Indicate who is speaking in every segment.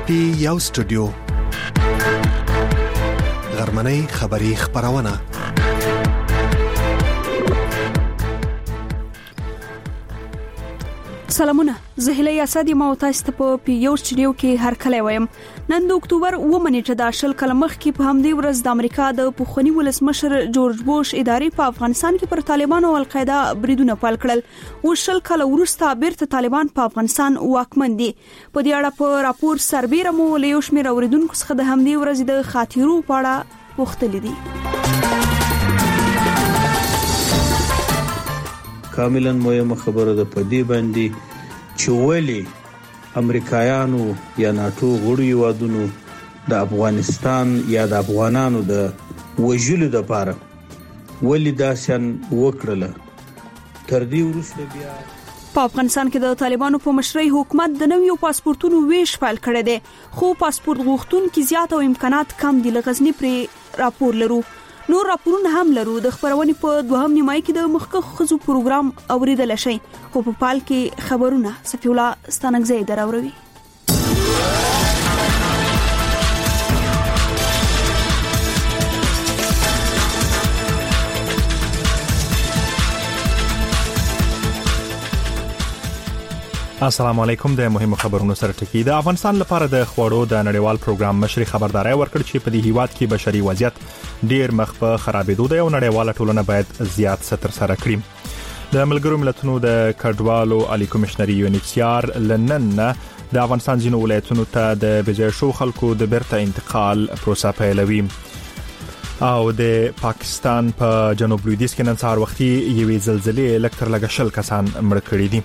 Speaker 1: پی یو سټوډیو غرمنۍ خبری خبرونه
Speaker 2: سلامونه زه هیله اسد یم او تاسو ته په پی یو سټوډیو کې هر کله وایم نن د اکتوبر 9 نیټه د شل کله مخ کې په همدې ورځ د امریکا د پخوانی ولسمشر جورج بوش ادارې په افغانستان کې پر طالبانو او القاعده بریدونه پیل کړل او شل کله وروسته بیرته طالبان په افغانستان واکمن دي په دې اړه په راپور سربېره مو له یو شمېر اوریدونکو څخه د همدې ورځ د خاطرو په اړه پوښتنې دي
Speaker 3: کاملا مهمه خبره ده په دې باندې چې ولی امریکایانو یا ناتو غړي وادونو د افغانستان یا د افغانانو د وجلو د پاره ولی داسن وکړه تر دې وروسته بیا
Speaker 2: په افغانستان کې د طالبانو په مشرۍ حکومت د نویو پاسپورتونو ویش پیل کړی دی خو پاسپورت غوښتونکو زیات او امکانات کم دي لغزنی پر راپور لرو نور راپورونه هم لرو د خبرونې په دوهم نیمای کې د مخکخ خزو پروګرام اوریدل شي خو په پال کې خبرونه صفی الله ستانګزی دراوروي
Speaker 4: السلام علیکم د مهمو خبرونو سره ټکی د افغانستان لپاره د خوړو د نړیوال پروګرام مشري خبرداري ورکړ چې په دې هیواد کې بشري وضعیت ډیر مخ په خرابېدو دی او نړیواله ټولنه باید زیات ستر سره کړي د ملګرو ملتونو د کډوالو عالی کمشنري یونیسیار لنن د افغانستان ځینو ولایتونو ته د بجای شو خلکو د بیرته انتقال پروسه پیلوي او د پاکستان په جنوب لویدیځ کې نن سهار وختي یوې زلزلې لکتر لګشل کسان مړ کړي دي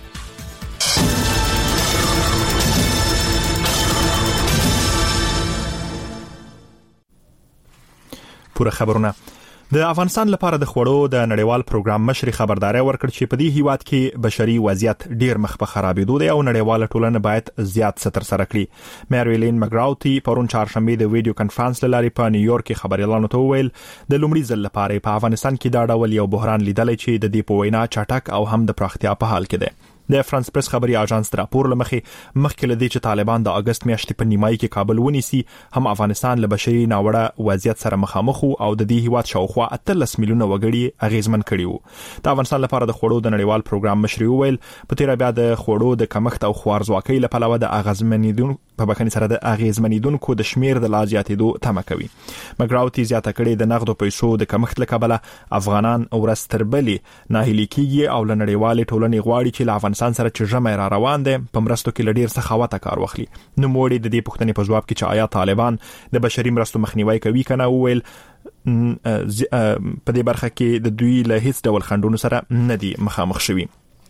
Speaker 4: پوره خبرونه د افغانستان لپاره د خوړو د نړیوال پروګرام مشري خبرداري ورکړ چې په دې هیواد کې بشري وضعیت ډیر مخ په خرابېدو دی او نړیواله ټولنه باید زیات ستر سره کړي میرویلین مګراوتی پرون چهارشنبه د ویډیو کانفرنس لاري په نیویارک کې خبريالانو ته ویل د لومړي ځل لپاره په افغانستان کې دا ډول یو بحران لیدل چې د دې په وینا چټک او هم د پراختیا په حال کې دی د فرانس پریس خبري اژانس راپور لمخې مخکې لدی چې طالبان د اگست میاشتې په نیمای کې کابل ونیسي هم افغانستان له بشري ناوړه وضعیت سره مخامخ او د دې هیواد شاوخوا 13 میلیونه وګړي اغیزمن کړي وو د افغانستان لپاره د خوړو د نړیوال پروګرام مشري ویل په تیر بیا د خوړو د کمښت او خوارزواکۍ لپاره د اغیزمنیدون په بخښنې سره د اغیزمنیدونکو د شمیر د لازیاتېدو تمه کوي مګراوتی زیاته کړي د نقدو پیسو د کمښت لکبله افغانان ورستربلي ناهیلي کیږي او لنړیوال ټولنې غواړي چې افغانستان سره چې جمع را روان دي په مرستو کې لډیر سخاوت کار واخلي نو موړي د دې پښتنې په جواب کې چې آیا طالبان د بشري مرستو مخنیوي کوي کنه ویل په دې برخه کې د دوی له هیڅ ډول خندونو سره نه دي مخامخ شوي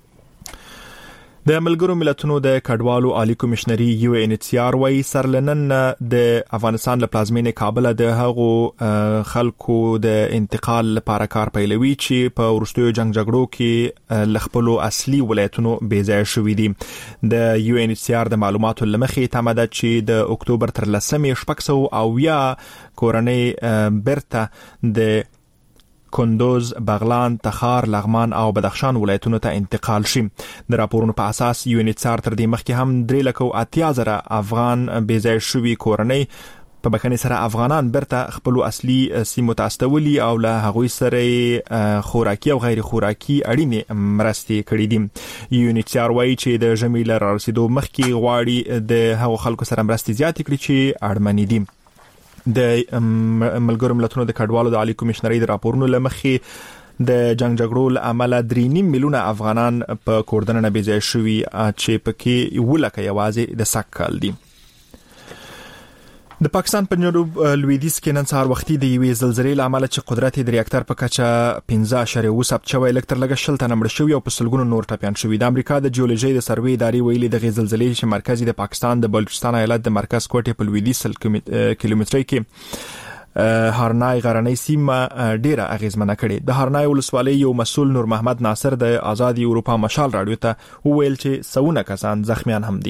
Speaker 4: د ملګرو ملتونو د کډوالو عالی کمشنري یو انیچیار وای سرلنن د افغانستان له پلازمینې کابل د هغو خلکو د انتقال لپاره کار پیلوي چې په ورستیو جنگ جګړو کې لخپلو اصلي ولایتونو بیځای شوې دي د یو انیچیار د معلوماتو لمخې تمه ده چې د اکتوبر تر 10 شپږ او یا کورنۍ برته د کندوز، بغلان، تخار، لغمان او بدخشان ولایتونو ته انتقال شي د راپورونو په اساس یونیټسار تر دې مخکې هم 3,80,000 افغان بیځای شوي کورنۍ په بخښنې سره افغانان برته خپل اصلي سیمو ته استولي او له هغوی سره خوراکي او غیر خوراکي اړینې مرستې کړې دي یونیټسار وایي چې د ژمي له رارسېدو مخکې غواړي د هغو خلکو سره مرستې زیاتې کړي چې اړمنې دي د ملګرو ملتونو د کډوالو د عالی کمشنري د راپورونو لمخې د جنگ جګړو له امله 3.5 میلیونه افغانان په کوردنه بیځای شوي چې پکې ولکه یوازې د سکل دي د پاکستان په جنوب لویدیځ کې نن سهار وختي د یوې زلزلې له امله چې قدرت د ریاکټر په کچه 15.7 ثبت شوی لکتر لګشل ته نمړ شوی او په سلګونو نور ټپيان شوی د امریکا د جیولوژي د سروې ادارې ویلي د زلزلې چې مرکزي د پاکستان د بلوچستان ایالت د مرکز کوټې په لویدیځ کیلومتري کې هارنای غرنۍ سیمه ډیره اغیزمنه کړي د هارنای ولسوالۍ یو مسول نور محمد ناصر د آزادي اروپا مشال رادیو ته ویل چې 100 کسان زخمیان هم دي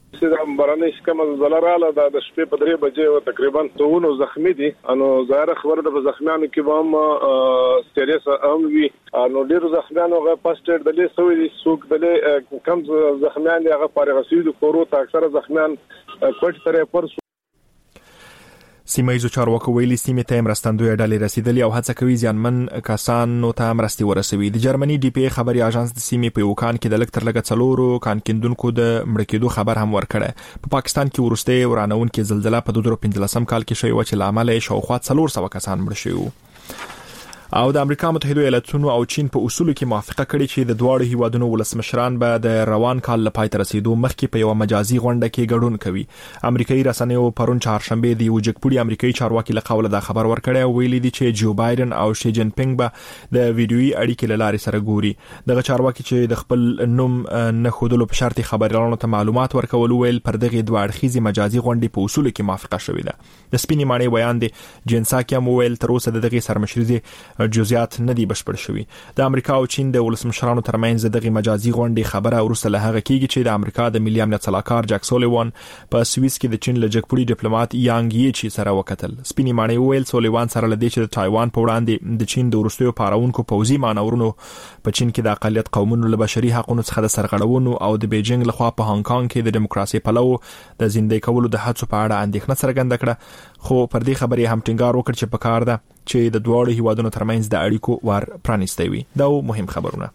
Speaker 5: چې باراني شکمه زلراله د شپې په 3 بجې تقریبا 2 زخمی دي انو ظاهر خبره د زخمیانو کې به هم سیریس هم وي انو ډیر زخمیانو غو فاست ایډ دلې سوي سوق دلې کم زخمیان هغه فارغ شوي د کورو ته اکثره زخمیان کوټ ترې پر
Speaker 4: سیمایي چارواکو ویلي سیمې ته مرستندوی ډلې رسیدلې او هڅه کوي ځانمن کسانو ته مرستي ورسوي. د جرمني ډي پی خبري اژانس د سیمې په وکان کې د لکټر لګ څلورو کان کیندونکو د مړ کېدو خبر هم ورکړه. په پاکستان کې ورسته ورانون کې زلزلہ په 2015 کال کې شوی و چې لامل شاوخوا 400 کسان مړ شوي. او د امریکا متحده ایالاتونو او چین په اصولو کې موافقه کړې چې د دواړو هیوادونو ولسمشران به د روان کال لپاره تر رسیدو مخکې په یو مجازي غونډه کې ګډون کوي. امریکایي رسنیو پرون چهارشنبه د وجګپوړي امریکایي چارواکي له قوله دا خبر ورکړی او ویلي دي چې جو بایدن او شي جین پینګ به د ویډیويي اړیکې له لارې سره ګوري. دغه چارواکي چې د خپل نوم نه خودلو په شرط خبريالانو ته معلومات ورکول ویل پر دغه دوه اړخیزي مجازي غونډې په اصولو کې موافقه شوې ده. د سپینې معنی بیان دي جنساکي مویل تر اوسه دغه سرمشري جزئیات نه دي بشپړ شوي. د امریکا او چین د ولسمشرانو ترمنځ دغه مجازي غونډې خبره ورسره له هغه کېږي چې د امریکا د ملي امنیت صلاحکار جک سولیوان په سويس کې د چین له جګپوړي ډیپلوماټ یانګ یی چی سره وکتل. سپینې معنی ویل سولیوان سره لدی چې د تایوان په وړاندې د چین د ورستیو پاراونکو پوځي مانورونو په چین کې د اقلیت قومونو له بشري حقوقو څخه د سرغړونو او د بیجینګ لخوا په هانګ کانګ کې د دیموکراسي پلو د زندګۍ کولو د هڅو په اړه اندېښنه څرګنده کړه. خو پر دې خبرې هم ټینګار وکړ چې په کار ده چې د دواړو هیوادونو ترمنځ د اړیکو ور پرانیستي وي. دا مهم خبرونه.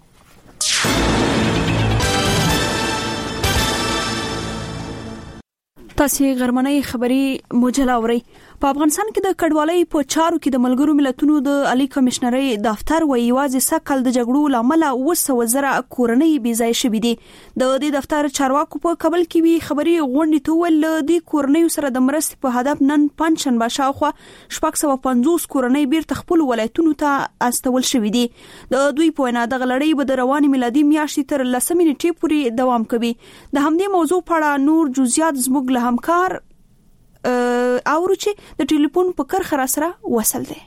Speaker 2: تاسو غرمنۍ خبري مجلاوري. په افغانستان کې د کډوالۍ په چارو کې د ملګرو ملتونو د عالی کمشنرۍ دفتر وایي واځي سکل د جګړو لامل 200,000 کورنۍ بې ځای شوې دي. د دې دفتر چارواکو په کابل کې وی خبري غونډې ته ول د کورنۍ سره د مرستې په هدف نن پنځشنبه شاوخوا 650 کورنۍ بیرته خپل ولایتونو ته استول شوې دي. د دوی په وینا د غلړۍ به د رواني میلادي میاشتې تر 10 نیټې پورې دوام کوي. د همدې موضوع په اړه نور جزئیات زموږ له همکار اورو چې د ټلیفون په کرخه را سره وصل دي.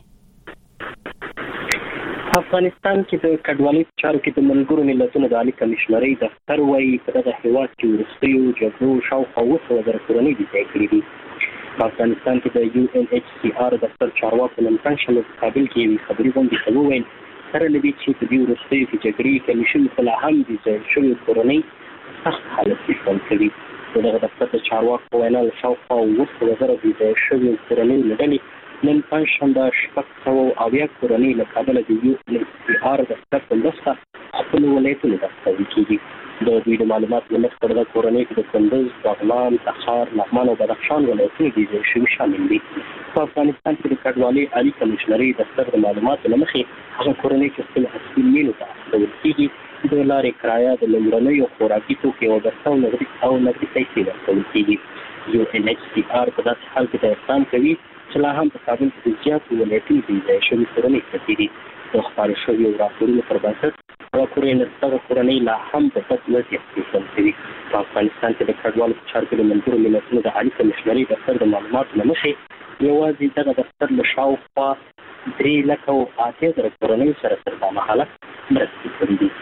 Speaker 6: افغانستان کې د کډوالۍ چارو کې د ملګرو ملتونو د عالی کمشنرۍ دفتر وایي په دغه هیواد کې ورستیو جګړو شاوخوا 200,000 کورنۍ بې ځای کړي دي. په افغانستان کې د UNHCR دفتر چارواکو نن پنځشنبه په کابل کې یوې خبري غونډې ته وویل سره له دې چې په دې وروستیو کې جګړې کمې شوې خو لا هم بې ځای شوې کورنۍ سخت حالت کې ژوند کوي. دغه دفتر د چارواکو وینا له شاوخوا 200,000 بې ځای شوې کورنۍ له ډلې نن پنځشنبه 670 کورنۍ له کابل د UNHCR دفتر په مرسته خپل ولایتونو ته استول کېږي. د دوی د معلوماتو له مخې دغه کورنۍ کې د کندز، بغلان، تخار، لغمان او بدخشان ولایتونه بې ځای شوي شامل دي. په افغانستان کې د کډوالۍ عالی کمشنرۍ دفتر د معلوماتو له مخې هغه کورنۍ چې خپل اصلي مېلو ته استول کېږي د لارې کرایه د لومړنیو خوراکي توکو او بسته او نغدي پیسې ورکول کېږي. UNHCR په داسې حال کې د اقدام کوي چې لا هم په کابل کې د زیاتو ولایتونو بې ځای شوي کورنۍ پرتې دي. د خپارې شویو راپورونو پر بنسټ دغه کورنۍ لا هم په بد وضعیت کې ژوند کوي. په افغانستان کې د کډوالو په چارو کې د ملګرو ملتونو د عالی کمشنرۍ دفتر د معلوماتو له مخې یوازې دغه دفتر له شاوخوا 3,80,000 کورنۍ سره تر دا مهاله مرستې کړې دي.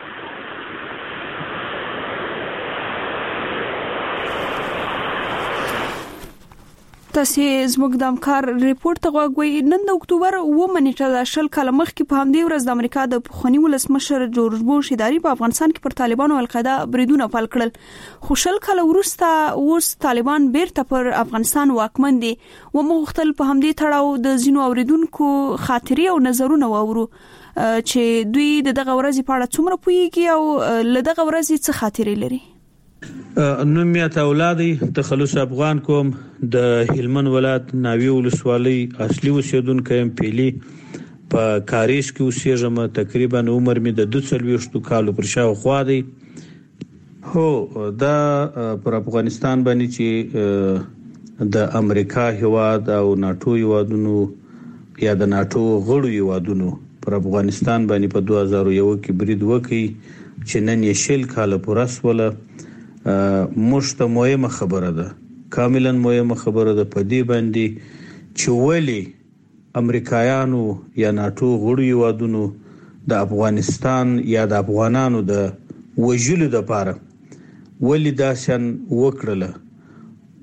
Speaker 2: تاسو زموږ د همکار ریپورت ته غوږی. نن د اکتوبر 8 نیټه د شل کاله مخکې په همدې ورځ د امریکا د پخوانی ولسمشر جورج بوش اداري په افغانستان کې پر طالبانو او القاعده بریدونه پیل کړل. خو شل کاله وروسته اوس طالبان بیرته پر افغانستان واکمن دي. ومغختل په همدې تړاو د زینو اوریدونکو خاطرې او نظرونه واورو چې دوی دغه ورځ په اړه څومره پوهیږي او لدغه ورځ څه خاطرې لري.
Speaker 3: نومیت اولادی تخلص افغان کوم د هلمند ولایت ناوی ولسوالۍ اصلي اوسیدونکو یم. پیلي په کاریش کې اوسېږم. تقریبا عمر مې د 22 کالو پر شاوخوا دی. هو دا پر افغانستان باندې چې د امریکا هیواد او ناتو هیوادونو یا د ناتو غړو هیوادونو پر افغانستان باندې په 2001 کې برید وکړي چې نن یې شل کاله پوره سوله. مشته مهمه خبره ده، کاملا مهمه خبره ده په دې باندې چې ولی امریکایانو یا ناتو غړو هیوادونو د افغانستان یا د افغانانو د وژلو لپاره ولی داسن وکړله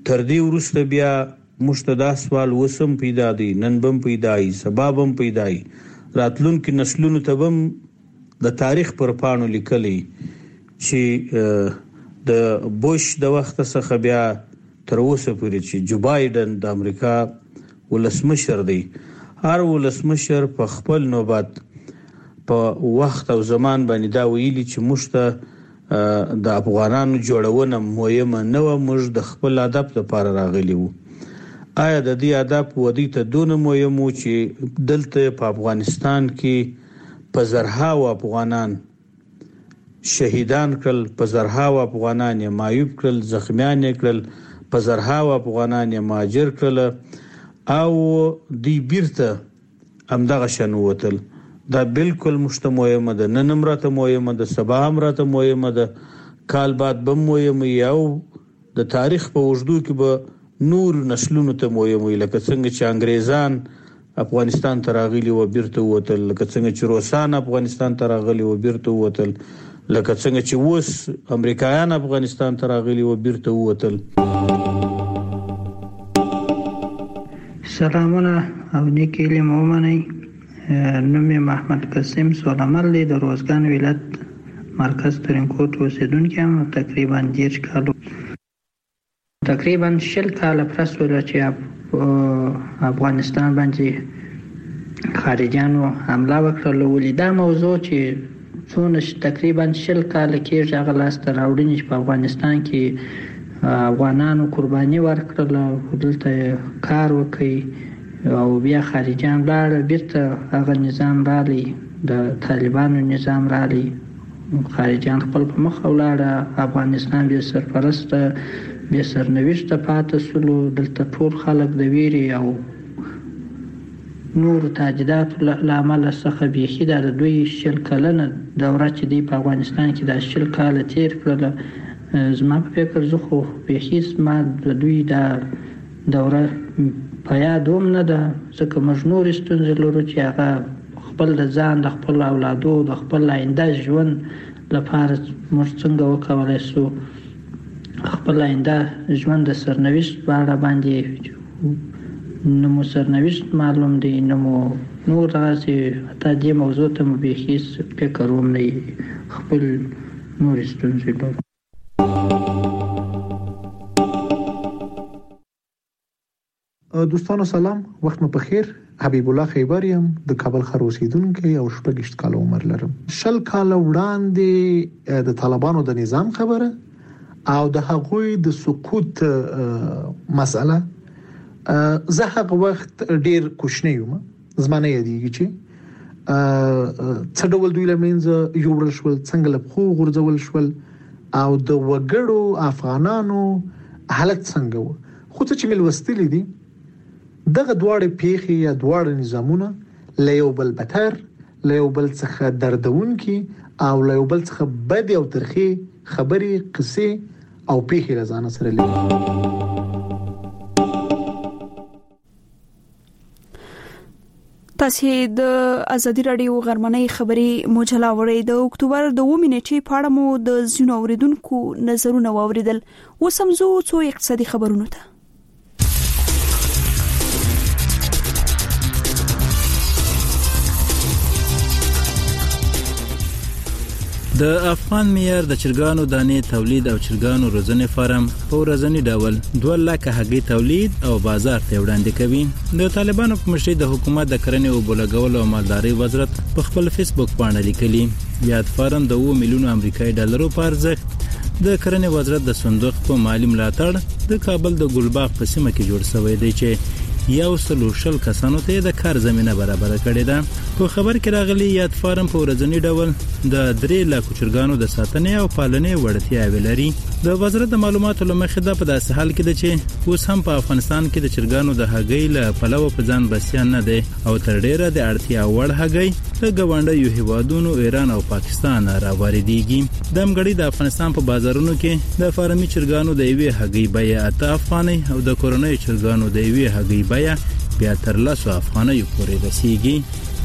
Speaker 3: تر دې وروسته بیا موږ ته دا سوال وسم پیدا دی، نن بم پیدا ای، سبا بم پیدا ای، راتلونکي نسلونو ته بم د تاریخ پر پاڼو لیکلی چې د بوش د وخت څخه بیا تر اوسه پورې چې جو بایدن د امریکا ولسمشر دی، هر ولسمشر په خپل نوبت په وخت او زمان باندې دا ویلي چې موږ ته د افغانانو جوړونه مهمه نه و، موږ د خپل هدف لپاره راغلي وو. آیا د دې هدف ودی ته دونه مهم و چې دلته په افغانستان کې په زرهاو افغانان شهیدان کړل، په زرهاو افغانان یې معیوب کړل، زخمیان یې کړل، په زرهاو افغانان یې مهاجر کړل او دی بیرته همدغه شان ووتل. دا بالکل مشته مهمه ده، نن هم راته مهمه ده، سبا هم راته مهمه ده، کال بعد به مهمه او د تاریخ په اوږدو کې به نور نسلونو ته مهم وي، لکه څنګه چې انګریزان افغانستان ته راغلي و بیرته ووتل، لکه څنګه چې روسان افغانستان ته راغلي و بیرته ووتل، لکه څنګه چې اوس امریکایان افغانستان ته راغلي و بیرته ووتل.
Speaker 7: سلامونه او نیک علم ومنئ. نوم یې محمد قاسم سولمل دی، د روزګان ولایت مرکز ترینکوټ اوسیدونکی یم. تقریبا 10 کالو تقریبا 10 کاله پس ولا چې افغانستان باندې خارجيانو حمله وکړه. ولې دا موضوع چې څونه تقریبا 10 کاله کېږي هغه لاسته راوړنې چې په افغانستان کې افغانانو قرباني ورکړله، دلته کار وکړي او بیا خارجيان لاړه، بیرته هغه نظام رالی، د طالبانو نظام رالی، خارجيان خپل په مخ ولاړه، افغانستان بیا سرپرسته بیا سرنوشته پاتې سولو. دلته ټول خلک د ویرې او نور تهدیداتو له امله څخه بیخي د دوی 10 کلنه دوره چې دی په افغانستان کې د 10 کاله تیر کړله، زما په فکر زه خو بیخي زما د دوی دا دوره په یاد هم نه ده، ځکه موږ نورې ستونزې لرو چې هغه خپل د ځان د خپل اولادو د خپل آینده ژوند لپاره موږ څنګه وکولی سو خپل آینده ژوند د سرنوشت په اړه باندې نه مو سرنوشت معلوم دی، نه مو نور دغسې حتی دې موضوع ته مو بیخي فکر هم نه خپل نورې ستونزې لرو.
Speaker 1: دوستانو سلام، وخت مو بخیر. حبیب الله خیبر یم، د کابل ښار اوسیدونکی او 28 کال عمر لرم. 10 کال وړاندې د طالبانو د نظام خبره او د هغوی د سقوط مسأله زه هغه وخت ډیر کوشنی یم، زمانه یادېږي چې څه ډول دوی لمنځه یوړل شول، څنګه له خو غورځول شول او د وګړو افغانانو حالت څنګه و. خو څه چې ملوستل دي دغه دواړه پیښې یا دواړه نظامونه له یو بل بتر، له یو بل څخه دردونکي او له یو بل څخه بد او ترخی خبرې، قصې او پیښې رازانه سره لري.
Speaker 2: تاسو د ازادي رادیو غرمنۍ خبري مجله وړي د اکتوبر د 2 نیټې په اړه مو د زینو اوریدونکو نظرونه واوریدل. وسمزو څو اقتصادي خبرونه ته.
Speaker 8: د افغان معیار د چرګانو دانې تولید او چرګانو روزنې فارم په ورځنی ډول 2 لک هګۍ تولید او بازار ته وړاندې کوي. د طالبانو په مشرۍ د حکومت د کرنې او بولګول او مالدارۍ وزارت په خپل فیسبوک باندې لیکلي یاد فارم د 2 میلیون امریکایي ډالرو په ارزښت د کرنې وزارت د صندوق په مالی ملاتړ د کابل د ګلباغ په سیمه کې جوړ شوی دی چې 100 کسانو ته د کار زمينه برابر کړې ده. په خبر کې راغلي یاد فارم په ورځنی ډول د 3 لک چرګانو د ساتنې او پالنې وړتیا لري. د وزارت د معلوماتو لمخې دا په داسې حال کې ده چې اوس هم په افغانستان کې د چرګانو د هګۍ له پلوه په ځان بسیان نه دي او تر ډیره د اړتیا وړ هګۍ د ګاونډیو هیوادونو ایران او پاکستان راواردېږي. د امګړی د افغانستان په بازارونو کې د فارمي چرګانو د یوې هګۍ بیه 8 افغانۍ او د کورنۍ چرګانو د یوې هګۍ بیه بیا تر 10 افغانۍ پورې رسیدي.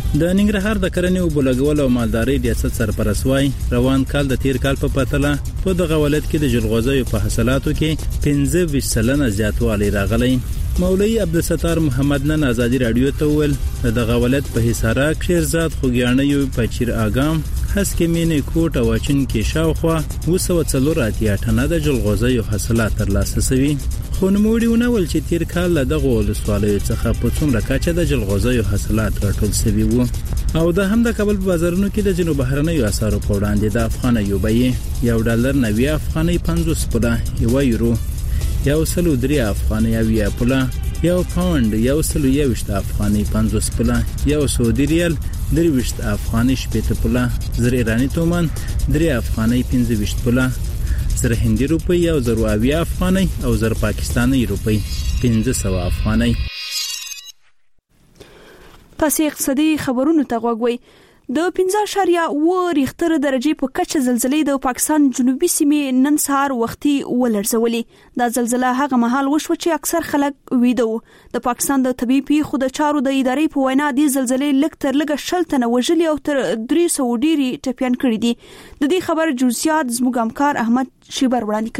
Speaker 8: د ننګرهار د کرنې او بلګول او مالدارۍ ریاست سرپرستوای روان کال د تیر کال په پرتله په دغه ولایت کې د جلغوزیو په حاصلاتو کې 15% زیاتوالی راغلی. مولوی عبدالستار محمد نن ازادي رادیو ته ویل دغه ولایت په حصارک شیرزاد خوګیاڼیو پچیر اګام هسکې مینې کوټ او چین کې شاوخوا 240 ټنه د جلغوزیو حاصلات ترلاسه شوي. خو نوموړي ونول چې تیر کال له دغه ولسوالیو څخه په څومره کچه د جلغوزیو حاصلات راټول شوي وو او د هم د کابل په بازارونو کې د جنوب بهرنیو اسعارو په وړاندې د افغان یوبې $1 افغاني 50 پوله €1 $103 افغاني اویا پوله £1 $121 افغاني 50 پوله یو سعودي ریال 23 افغاني 70 پوله زر ایرانی تومان 3 افغاني 25 پوله زر هندي روپی یو زر اویا افغاني او زر پاکستاني روپی 1500 افغاني.
Speaker 2: تاسو اقتصادي خبرونو ته غوږوي. د 15.9 ریختر درجه په کچه زلزلې د پاکستان جنوبي سیمې نن سهار وختي ولړزولې. دا زلزلہ هغه مهال وشو چې اکثر خلک ویده وو. د پاکستان د طبي پیښو د چارو د ادارې په وینا د زلزلې لږ تر لږه 60 تنه وژلي او تر 300 ډیری ټپيان کړي دي. د دې خبر جزئیات زموږ همکار احمد شیبر وړاندې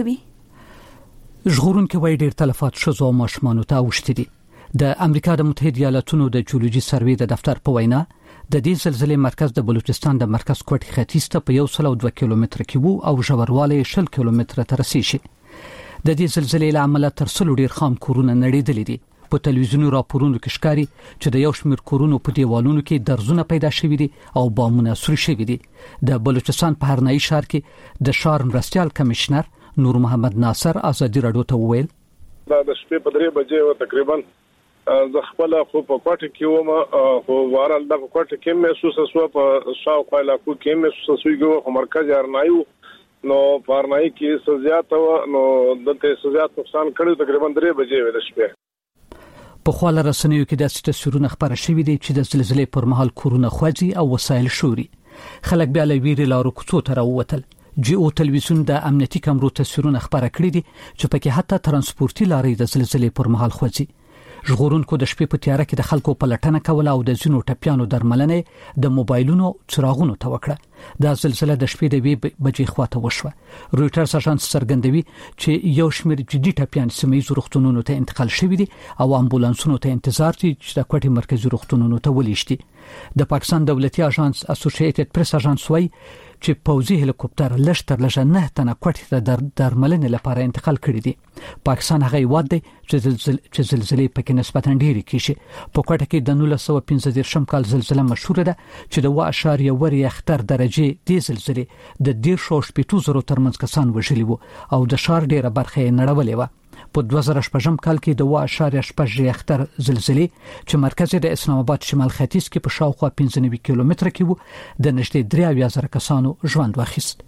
Speaker 2: کوي.
Speaker 9: ژغورونکو وایي ډیر تلفات شوزو ماشومان ته اوښتي دي. د امریکا د متحده ایالاتونو د جیولوژي سروې د دفتر په وینا د دې زلزلې مرکز د بلوچستان د مرکز کوټ ختیځ ته په 102 کیلومتر کې وو او ژوروالی 60 کیلومتر ته رسیږي. د دې زلزلې له امله تر 100 ډیر خام کورونه نړیدلې دي. په تلویزیوني راپورونو کې ښکاري چې د یو شمېر کورونو په دیوالونو کې درزونه پیدا شوي دي او بامونه سوري شوي دي. د بلوچستان په هرنایي ښار کې د ښار مرستيال کمشنر نور محمد ناصر ازادي رادیو ته وویل
Speaker 5: دا د شپې په 3 بجې تقریبا ز خپل خو په کوټه کې ومه خو وارل د کوټه کې محسوس شو په شاوخوا علاقو کې محسوس شوی خو مرکز ارنایو نو پارنای کې سزیات نو دته سزیات نقصان کړو تقریبا 3 بجې د شپې.
Speaker 9: په خواله رسنیو کې د تصویرونه خبره شوې دي چې د زلزلې پر مهال کورونه خوځي او وسایل شوري. خلک بیا له ویرې لارو کوڅو ته راووتل. جیو تلویزیون د امنیتي کمرو تصویرونه خبره کړې دي چې پکې حتی ترانسپورتي لارې د زلزلې پر مهال خوځي. ژغورونکو د شپې په تیاره کې د خلکو په لټنه کوله او د ځینو ټپيانو درملنه د موبایلونو څراغونو ته وکړه. دا زلزلہ د شپې د 2 بجې خواته وشوه. رويټرز اژانس څرګندوي چې یو شمېر جدي ټپيان سیمې روغتونونو ته انتقال شوي دي او امبولانسونو ته انتظار دي چې د کوټې مرکزی روغتونونو ته ولېشتي. د پاکستان دولتي اژانس اسوسییټډ پریس اژانس وايي چې پوځي هلیکوپټر لږ تر لږه 9 تنه کوټې ته درملنې لپاره انتقال کړي دي. پاکستان هغه هیواد دی چې زلزلې پکې نسبتاً ډېرې کیږي. په کوټه کې د 1915 کال زلزلہ مشهور ده چې د 1.1 ریختر درجه د زلزلې د 1.8 ترمنځ کسان وژلي وو او د ښار ډیره برخه یې نړولې و. په 2018 کال کې د 1.8 ریختر زلزلې چې مرکز د اسلام آباد شمال ختیځ کې په شاوخوا 95 کیلومتر کې وو د نږدې 3,000 کسانو ژوند واخیست.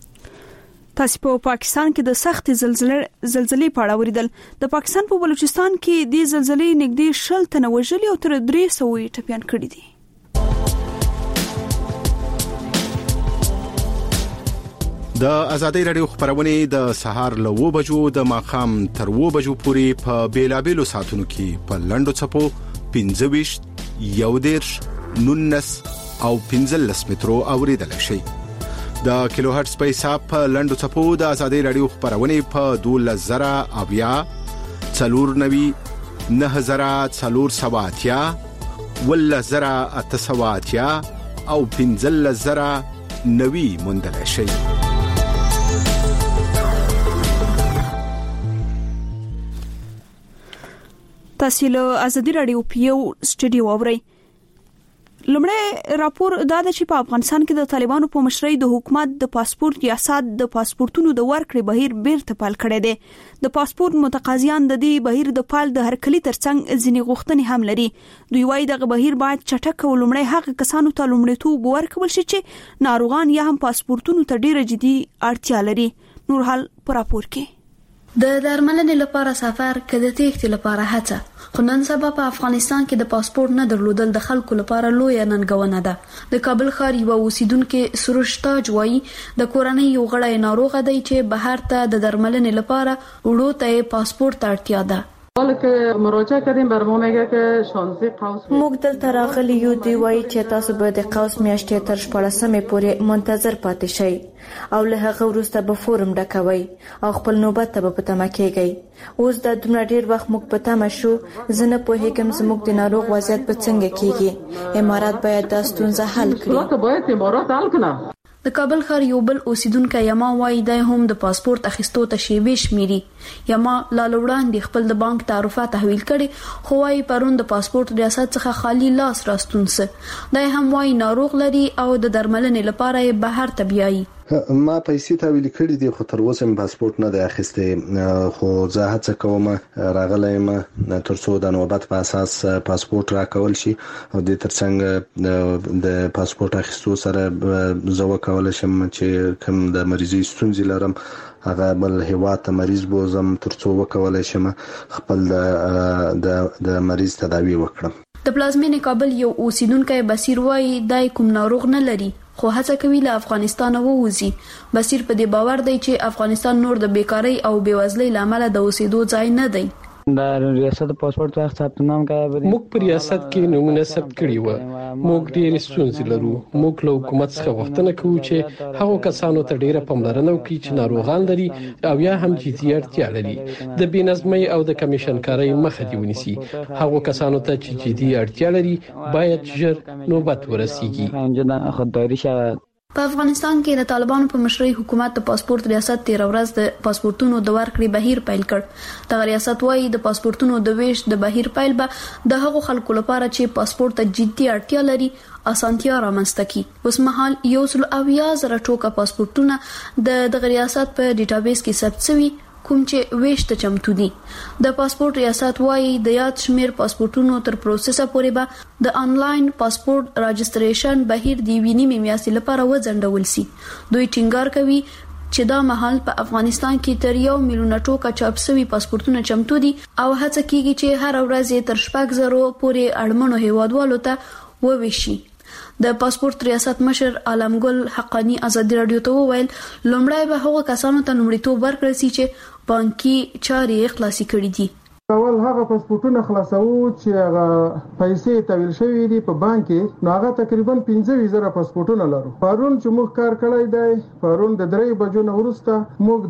Speaker 2: تاسو په پاکستان کې د سخت زلزلې په اړه اوریدل. د پاکستان په بلوچستان کې د زلزلې نږدې 60 تنه وژلي او تر 300 ټپيان کړي دي.
Speaker 10: د ازادي رادیو خبرونه د سهار له 2 بجو د ماخام تر 2 بجو پورې په بیلابېلو ساعتونو کې په لندو چپو 15 11 19 او 15 مترو اوریدل شي. د کیلو هرتز په حساب په لندو چپو د ازادي رادیو خبرونه په 12000 اویا 490 9470 ولزرا اتصواتیا او 15000 نوي مندل شي.
Speaker 2: تاسو له ازادي رادیو پیو سټډیو اورئ. لمړی راپور دا د چې په افغانستان کې د طالبانو په مشرۍ د حکومت د پاسپورت ریاست د پاسپورتونو د ورکړې بهیر بیرته پال کړی دی. د پاسپورت متقاضیان د دې بهیر د پال د هرکلي ترڅنګ ځینې غوښتنې هم لري. دوی وايي دغه بهیر باید چټک او لمړی هغه کسانو ته لومړیتوب ورکړل شي چې ناروغان یا هم پاسپورتونو ته ډیره جدي اړتیا لري. نور حال پر راپور کې
Speaker 11: د درملنې لپاره سفر کده تېښتې لپاره هڅه خو نن سبا په افغانستان کې د پاسپورت نه درلودل د خلکو لپاره لوی ننګونه ده. د کابل ښار یو اوسیدونکو سروش تاج وایي د کورنۍ یو غړی ناروغ دی چې بهر ته د درملنې لپاره وړو ته پاسپورت اړتیا ده.
Speaker 12: حالا که مراجعه کردیم بر ما میگه که 16 قوس
Speaker 13: موږ دلته راغلي یو دی وایي چې تاسو به د قوس میاشتې تر 14مې پورې منتظر پاتې شئ او له هغه وروسته به فورم ډکوي او خپل نوبت ته به تمه کیږئ. اوس د دومره ډیر وخت موږ په تمه شو، زه نه پوهیږم زموږ د ناروغ وضعیت به څنګه کیږي. امارات باید دا ستونزه حل کړي. د کابل ښار یو بل اوسیدونکو یما وایي د هم د پاسپورت اخیستو ته شیبې شمیري. یما لاله وړاندې خپل د بانک تعرفه تحویل کړي، خو وايي پرون د پاسپورت ریاست څخه خالی لاس راستون سه. دا هم وايي ناروغ لري او د درملنې لپاره یې بهر ته بیایي.
Speaker 14: ما پیسې تحویل کړې دي خو تر اوسه مې پاسپورت نه دی اخیستی، خو زه هڅه کوم راغلی یم ترڅو د نوبت په اساس پاسپورت راکول شي او د ترڅنګ د پاسپورت اخیستو سره زه وکولای شم چې کوم د مریضي ستونزې لرم هغه بل هیواد ته مریض بوزم ترڅو وکولای شم خپل د مریض تداوی وکړم.
Speaker 11: د پلازمینې کابل یو اوسیدونکو بصیر وایي دای کوم ناروغ نه لري خو هڅه کوي له افغانستان ووځي. بصیر په دې باور دی چې افغانستان نور د بیکاری او بیوزلۍ لامل د اوسېدو ځای نه دی.
Speaker 15: د ریاست پاسپورت وخت ثبت نام کړی،
Speaker 16: موږ په ریاست کې نمونه ثبت کړی و. موږ ډېر ستونزې لرو. موږ له حکومت څخه غوښتنه کوو چې هغو کسانو ته ډیره پاملرنه وکړي چې ناروغان لري او یا هم جدي اړتیا لري. د بېنظمۍ او د کمیشن کارۍ مخه دی ونیسي. هغو کسانو ته چې جدي اړتیا لري باید ژر نوبت ورسیږي.
Speaker 15: خودداري شوه.
Speaker 11: په افغانستان کې د طالبانو په مشرۍ حکومت د پاسپورت ریاست 13 ورځ د پاسپورتونو د ورکړې بهیر پیل کړ. د ریاست وايي د پاسپورتونو د ویش د بهیر پیل به د هغو خلکو لپاره چې پاسپورت ته جدي اړتیا لري اسانتیا رامنځته کړي. اوس مهال 1,000 ټوکه پاسپورتونه د ریاست په ډیټابیس کې ثبت شوي کوم چې ویش ته چمتو دي. د پاسپورت ریاست وايي د یاد شمیر پاسپورتونو تر پروسس پورې به د انلاین پاسپورت راجستریشن بهیر دی ویني میاسي لپاره وځنډول سي. دوی ټینګار کوي چې دا مهال په افغانستان کې تر 1 میلیون ټوکه چاپ شوي پاسپورتونه چمتو دي او هڅه کیږي چې هر ورځ تر 6,000 پورې اړمنو هیوادوالو ته وویشي. د پاسپورت ریاست مشر عالمګل حقانی ازادي رادیو ته وویل لومړی به هغه کسانو ته لومړیتوب ورکړل شي چې بانکي چارې خلاصي کړې دي.
Speaker 17: اول هغه پاسپورتونه خلاصو چې هغه پیسې تحویل شوې دي په بانک کې، نو هغه تقریبا 15,000 پاسپورتونه لرو. پرون چې موږ کار کړی دی، پرون د 3 بجو نه وروسته موږ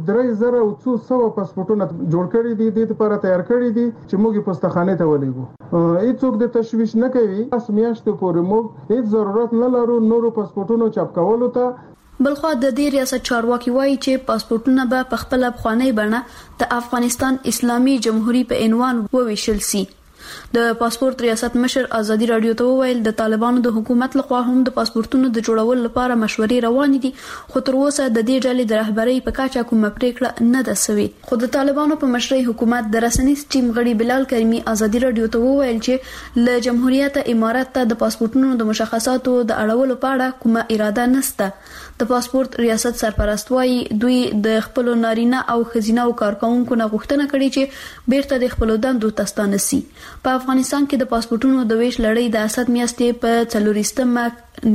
Speaker 17: 3,200 پاسپورتونه جوړ کړی دي، د لپاره تیار کړی دي چې موږ پوسټخانه ته ولېږو. هیڅوک د تشویش نه کوي. اس میاشتې پورې موږ هیڅ ضرورت نه لرو نورو پاسپورتونو چاپ کولو ته.
Speaker 11: بلخو د دې ریاست چارواکي وایي چې پاسپورتونه به په خپل افغاني بڼه د افغانستان اسلامي جمهوریت په عنوان وویشل سي. د پاسپورت ریاست مشر ازادي رادیو ته وویل د طالبانو د حکومت لخوا هم د پاسپورتونو د جوړولو لپاره مشورې روانې دي، خو تر اوسه د دې ډلې د رهبرۍ په کچه کومه پریکړه نه ده شوې. خو د طالبانو په مشرۍ حکومت د رسنیز ټیم غړي بلال کریمي ازادي رادیو ته وویل چې له جمهوریت امارات ته د پاسپورتونو د مشخصاتو د اړولو په اړه کومه اراده نشته. د پاسپورت ریاست سرپرست وايي دوی د خپل نارینه او خزینه او کارکونکو نه غوښتنه کړې چې بیرته د خپل دندو تستانه سي. په افغانستان کې د پاسپورتونو د ویش لړۍ د اسد میاشتې په 4مه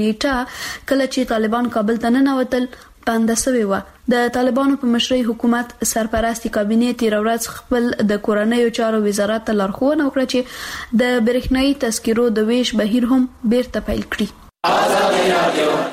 Speaker 11: نیټه کله چې طالبان کابل ته ننوتل بنده شوی و. د طالبانو په مشرۍ حکومت سرپرستی کابینه 13 ورځ خپل د کورنیو چارو وزارت ته لارښوونه وکړه چې د برېښنايي تذکرو د ویش بهیر هم بیرته پیل کړي.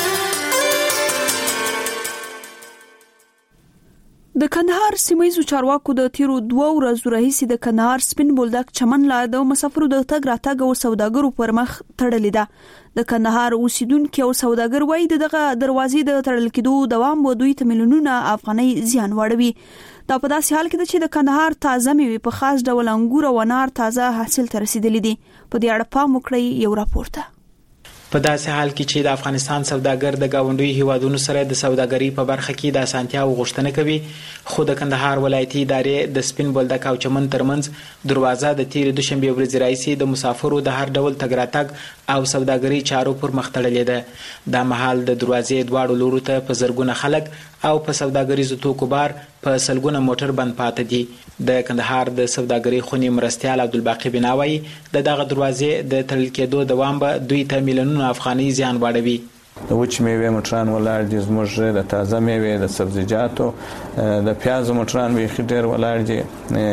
Speaker 2: د کندهار سیمایي چارواکو د تیرو 2 ورځو راهیسې د کندهار سپین بولدک چمن لا د مسافرو د تګ راتګ او سوداګرو پر مخ تړلې ده. د کندهار اوسیدونکو او سوداګر وایي دغه دروازې د تړل کېدو دوام و دوی ته ملیونونه افغانۍ زیان واړوي. دا په داسې حال کې ده چې د کندهار تازه میوې په خاص ډول انګور او انار تازه حاصل ته رسیدلې دي. په دې اړه پام وکړئ یو راپور ته.
Speaker 18: په داسې حال کې چې د افغانستان سوداګر د گاونډي هیوادونو سره د سوداګرۍ په برخه کې د اسانتیا غوښتنه کوي، خو د کندهار ولایتي ادارې د سپین بولدک او چمن ترمنځ دروازه د تیر دوشنبه ورځ راځي د مسافرو د هر ډول تګ راتګ او سوداګرۍ چارو پر مخ تړلې ده. د مهال د دروازې دواړو لورو ته په زرګونه خلک او په سوداګریزو توکو بار په سلګونه موټر بند پاتې دي. د کندهار د سوداګرۍ خونی مرستیال عبدالباقی بناوي دغه دروازې د تړل کېدو دوام به دوی ته میلیونونه افغانۍ زیان واړوي.
Speaker 3: د وچ میوې موټران ولاړ دي، زموږ د تازه میوې د سبزیجاتو د پیاز موټران به خډیر ولاړ دي.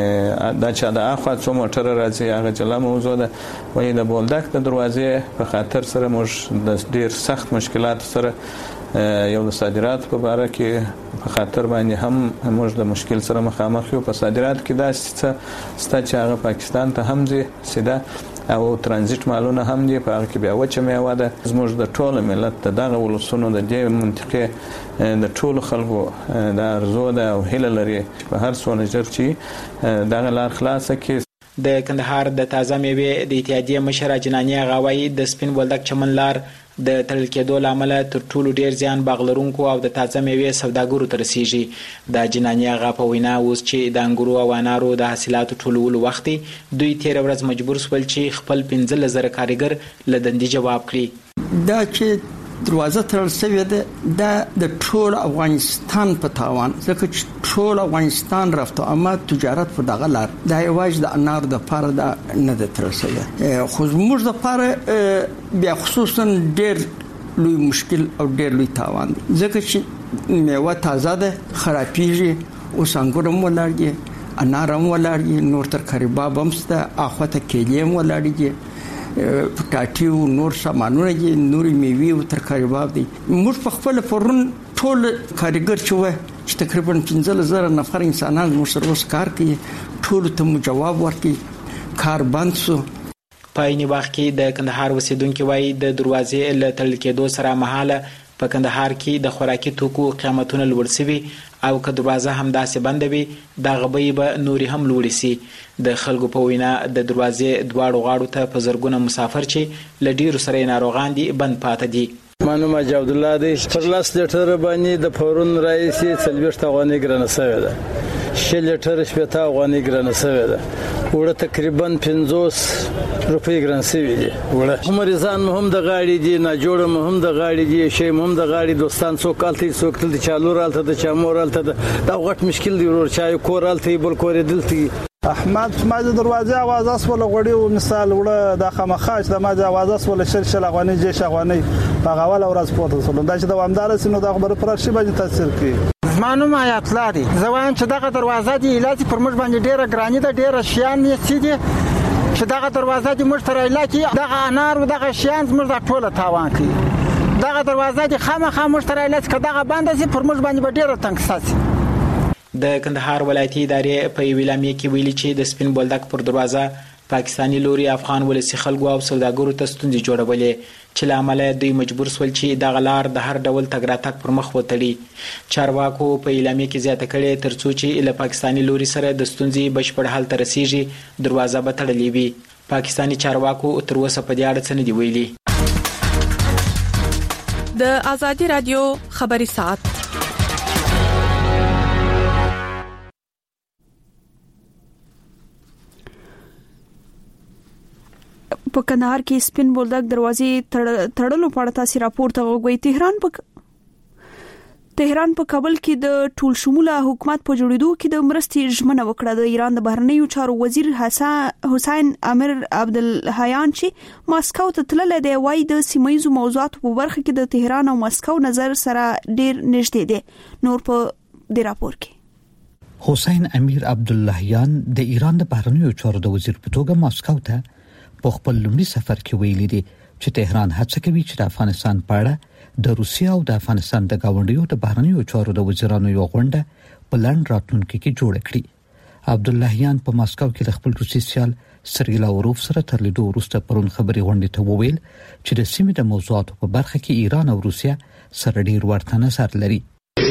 Speaker 3: دا چې د اخوا څو موټر راځي هغه جلا موضوع ده. وایي د بولدک د دروازې په خاطر سره موږ د ډیر سخت مشکلات سره یو د صادرات په اړه کې په خاطر باندې هم موږ د مشکل سره مخامخ یو. په صادرات کې دا ست چې هغه پاکستان ته هم ځي سیده او ترانزیت مالونه هم دي، په هغه کې بیا وچه میوه ده. زموږ د ټولو ملت دغه ولسونو د دې منطقې د ټولو خلکو د ارزو ده او هیله لري په هر څونه ژر چې دغه لار خلاصه کړي.
Speaker 18: د کندهار د تازه میوې د اتحادیې مشر جنانی غاوی د سپین بولدک چمن لار د تړل کېدو لامل تر ټولو ډیر زیان باغلرونکو او د تازه میوې سوداګرو ته رسیږي. د جنانی غا په وینا اوس چې د انګورو او انارو د حاصلاتو ټولولو وخت دوی تیر ورځ مجبور شول چې خپل 15,000 کارګر له دندې جواب کړي.
Speaker 19: دا چې دروازه تړل شوې ده دا د ټول افغانستان په تاوان، ځکه چې ټول افغانستان رفته اما تجارت په دغه لار دا یوازې د انار د پاره دا نه د تړل شوې، خو زموږ د پاره بیا خصوصا ډېر لوی مشکل او ډېر لوی تاوان دی، ځکه چې میوه تازه ده خرابېږي، اوس انګور هم ولاړ دي، انار هم ولاړ دي، نور ترکاري باب هم شته، اخوته کیلې هم ولاړ دي، پټاټي او نور سامانونه دي، نور میوې او ترکاري باب دي. موږ په خپل پرون ټول کارګر چې تقریبا 15,000 نفر انسانان موږ سره اوس کار کوي، ټول ته جواب ورکړي، کار بند شو.
Speaker 18: په عین وخت کې د کندهار اوسیدونکو وایي د دروازې له تړل کېدو سره مهاله په کندهار کې د خوراکي توکو قیمتونه لوړ شوي او که دروازه هم داسې بند وي دا غبي به نوري هم لوړ شي. د خلکو په وینا د دروازې دواړو غاړو ته په زرګونه مسافر چې له ډیرو سره ناروغان دي بند پاتې دي.
Speaker 20: مانو ماجد عبد الله دی پر لاس لیټر باندې د فورن رئیسي 40 افغانۍ ګرانه شوی ده، 6 لیټر 70 افغانۍ ګرانه شوی ده، وړه تقریبا 50 روپۍ ګران شوی دي. وړه مریضان مهم د غاړي دي، نه جوړ مهم د غاړي دي، شی مهم د غاړي، دوستان څوک کالتي څوک تل چالو رالته د چامور رالته دا غټ مشکل دی. ورور چای کور رالته بل کور دلته
Speaker 21: احمد ماجد دروازه आवाज اسول غړي او مثال وړه د خمخاش د ماجد आवाज اسول شل افغاني جيش افغاني په غوال اورز پورته سول دا چې د وامدار سينو د خبره پر شي باندې تاثیر کوي.
Speaker 19: معلومه آیات لري زوان چې دغه دروازه دی علاج پر موږ باندې ډیره ګرانی ده، ډیره شیان یې سيدي چې دغه دروازه دی موږ تر علاج دغه انار او دغه شیان موږ د ټوله تاوان کوي. دغه دروازه دی خامخا موږ تر علاج کداغه باندې سي پر موږ باندې ډیره تنګ ساتي.
Speaker 18: د کندهار ولایتي ادارې په ویلامي کې ویلي چې د سپین بولدک پر دروازه پاکستانی لوري افغان ولسی خلکو او سوداګرو ته ستونزې جوړولې چې لامل دوی مجبور شول چې د غلار د هر ډول تګ راتګ پر مخ وتړي. چارواکو په ویلامي کې زیاته کړې ترڅو چې له پاکستانی لوري سره د ستونزې بشپړ حل ته رسیږي دروازه به تړلې وي. پاکستانی چارواکو تر اوسه په دې اړه څه نه دی ویلي.
Speaker 2: د آزادي رادیو خبري ساعت په کندهار کې سپین بولدک دروازې تړلو په اړه تاسو راپورته غوښوي. تهران په کابل کې د ټول شموله حکومت په جوړېدو کې د مرستې ژمنه وکړه. د ایران د بهرنیو چارو وزیر حسین امیر عبدالحیان چې ماسکو ته تللی دی وايي د سیمایي موضوعاتو په برخه کې د تهران او ماسکو نظر سره ډیر نږدې دي. نور په دې راپور کې
Speaker 9: حسین امیر عبدالحیان د ایران د بهرنیو چارو د وزیر په توګه ماسکو ته په خپل لومړي سفر کې ویلي دي چې تهران هڅه کوي چې د افغانستان په اړه د روسیا او د افغانستان د گاونډیو د بهرنیو چارو د وزیرانو یو غونډه په لند راتلونکي کې جوړ کړي. عبداللهیان په ماسکو کې د خپل روسي سیال سرګی لاوروف سره تر لیدو وروسته پرون خبري غونډې ته وویل چې د سیمې د موضوعاتو په برخه کې ایران او روسیا سره ډیر ورته نظر لري.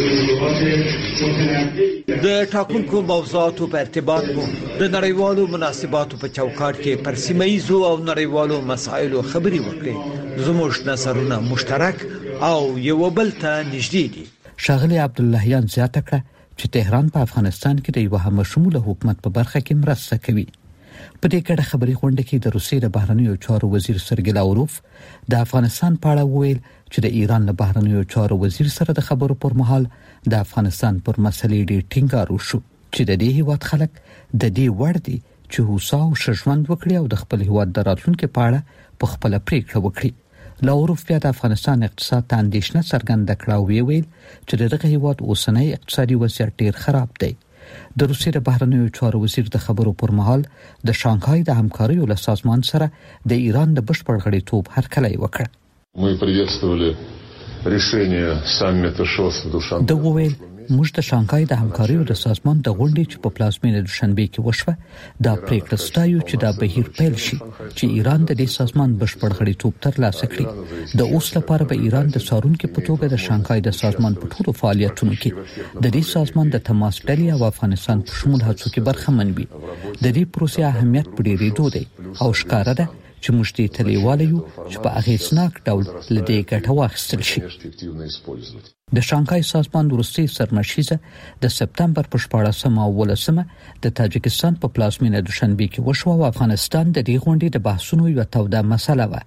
Speaker 22: د ټاکنکو موضوعاتو په ارتباط مو د نړیوالو مناسباتو په چوکاټ کې پر سیمایي او نړیوالو مسایلو خبري وکړي. زموږ نظرونه مشترک او یو بل ته نږدې دي.
Speaker 9: شاغلی عبداللهیان زیاته کړه چې تهران په افغانستان کې د یو همشموله حکومت په برخه کې مرسته کوي. په دې ګډه خبري غونډه کې د روسیې د بهرنیو چارو وزیر سرګی لاوروف د افغانستان په اړه وویل چې د ایران له بهرنیو چارو وزیر سره د خبرو پر مهال د افغانستان پر مسلې ډېر ټینګار وشو چې د دې هیواد خلک د دې وړ دي چې هوسا او ښه ژوند وکړي او د خپل هیواد د راتلونکي په اړه په خپل پریکړه وکړي. لاوروف بیا د افغانستان اقتصاد ته اندېښنه څرګنده کړه او ویل چې دغه هیواد اوسنۍ اقتصادي وضعیت ډیر خراب دی. د روسیې د بهرنیو چارو وزیر د خبرو پر مهال د شانګهای د همکاریو له سازمان سره د ایران د بشپړ غړیتوب هرکلی وکړ.
Speaker 4: Мы приветствовали решение саммита ШОС в Душанбе.
Speaker 9: د وویل موږ د شانګهای د همکاریو د سازمان د غونډې چې په پلازمینه دوشنبه کې وشوه دا پریکړه ستایو چې دا بهیر پیل شي چې ایران د دې سازمان بشپړ غړیتوب ترلاسه کړي. د اوس لپاره به ایران د څارونکو په توګه د شانګهای د سازمان په ټولو فعالیتونو کې د دې سازمان د تماس ډلې او افغانستان په شمول هڅو کې برخمن وي. د دې پروسې اهمیت په ډېرېدو دی او ښکاره ده چې موږ دې تلیواله یو چې په اغیزناک ډول له دې ګټه واخیستل شي. د شانګهای سازمان وروستي سرمشیزه د سپتمبر په 14 او 18 د تاجکستان په پلازمینه دوشنبه کې وشوه او افغانستان د دې غونډې د بحثونو یو توده مسله و.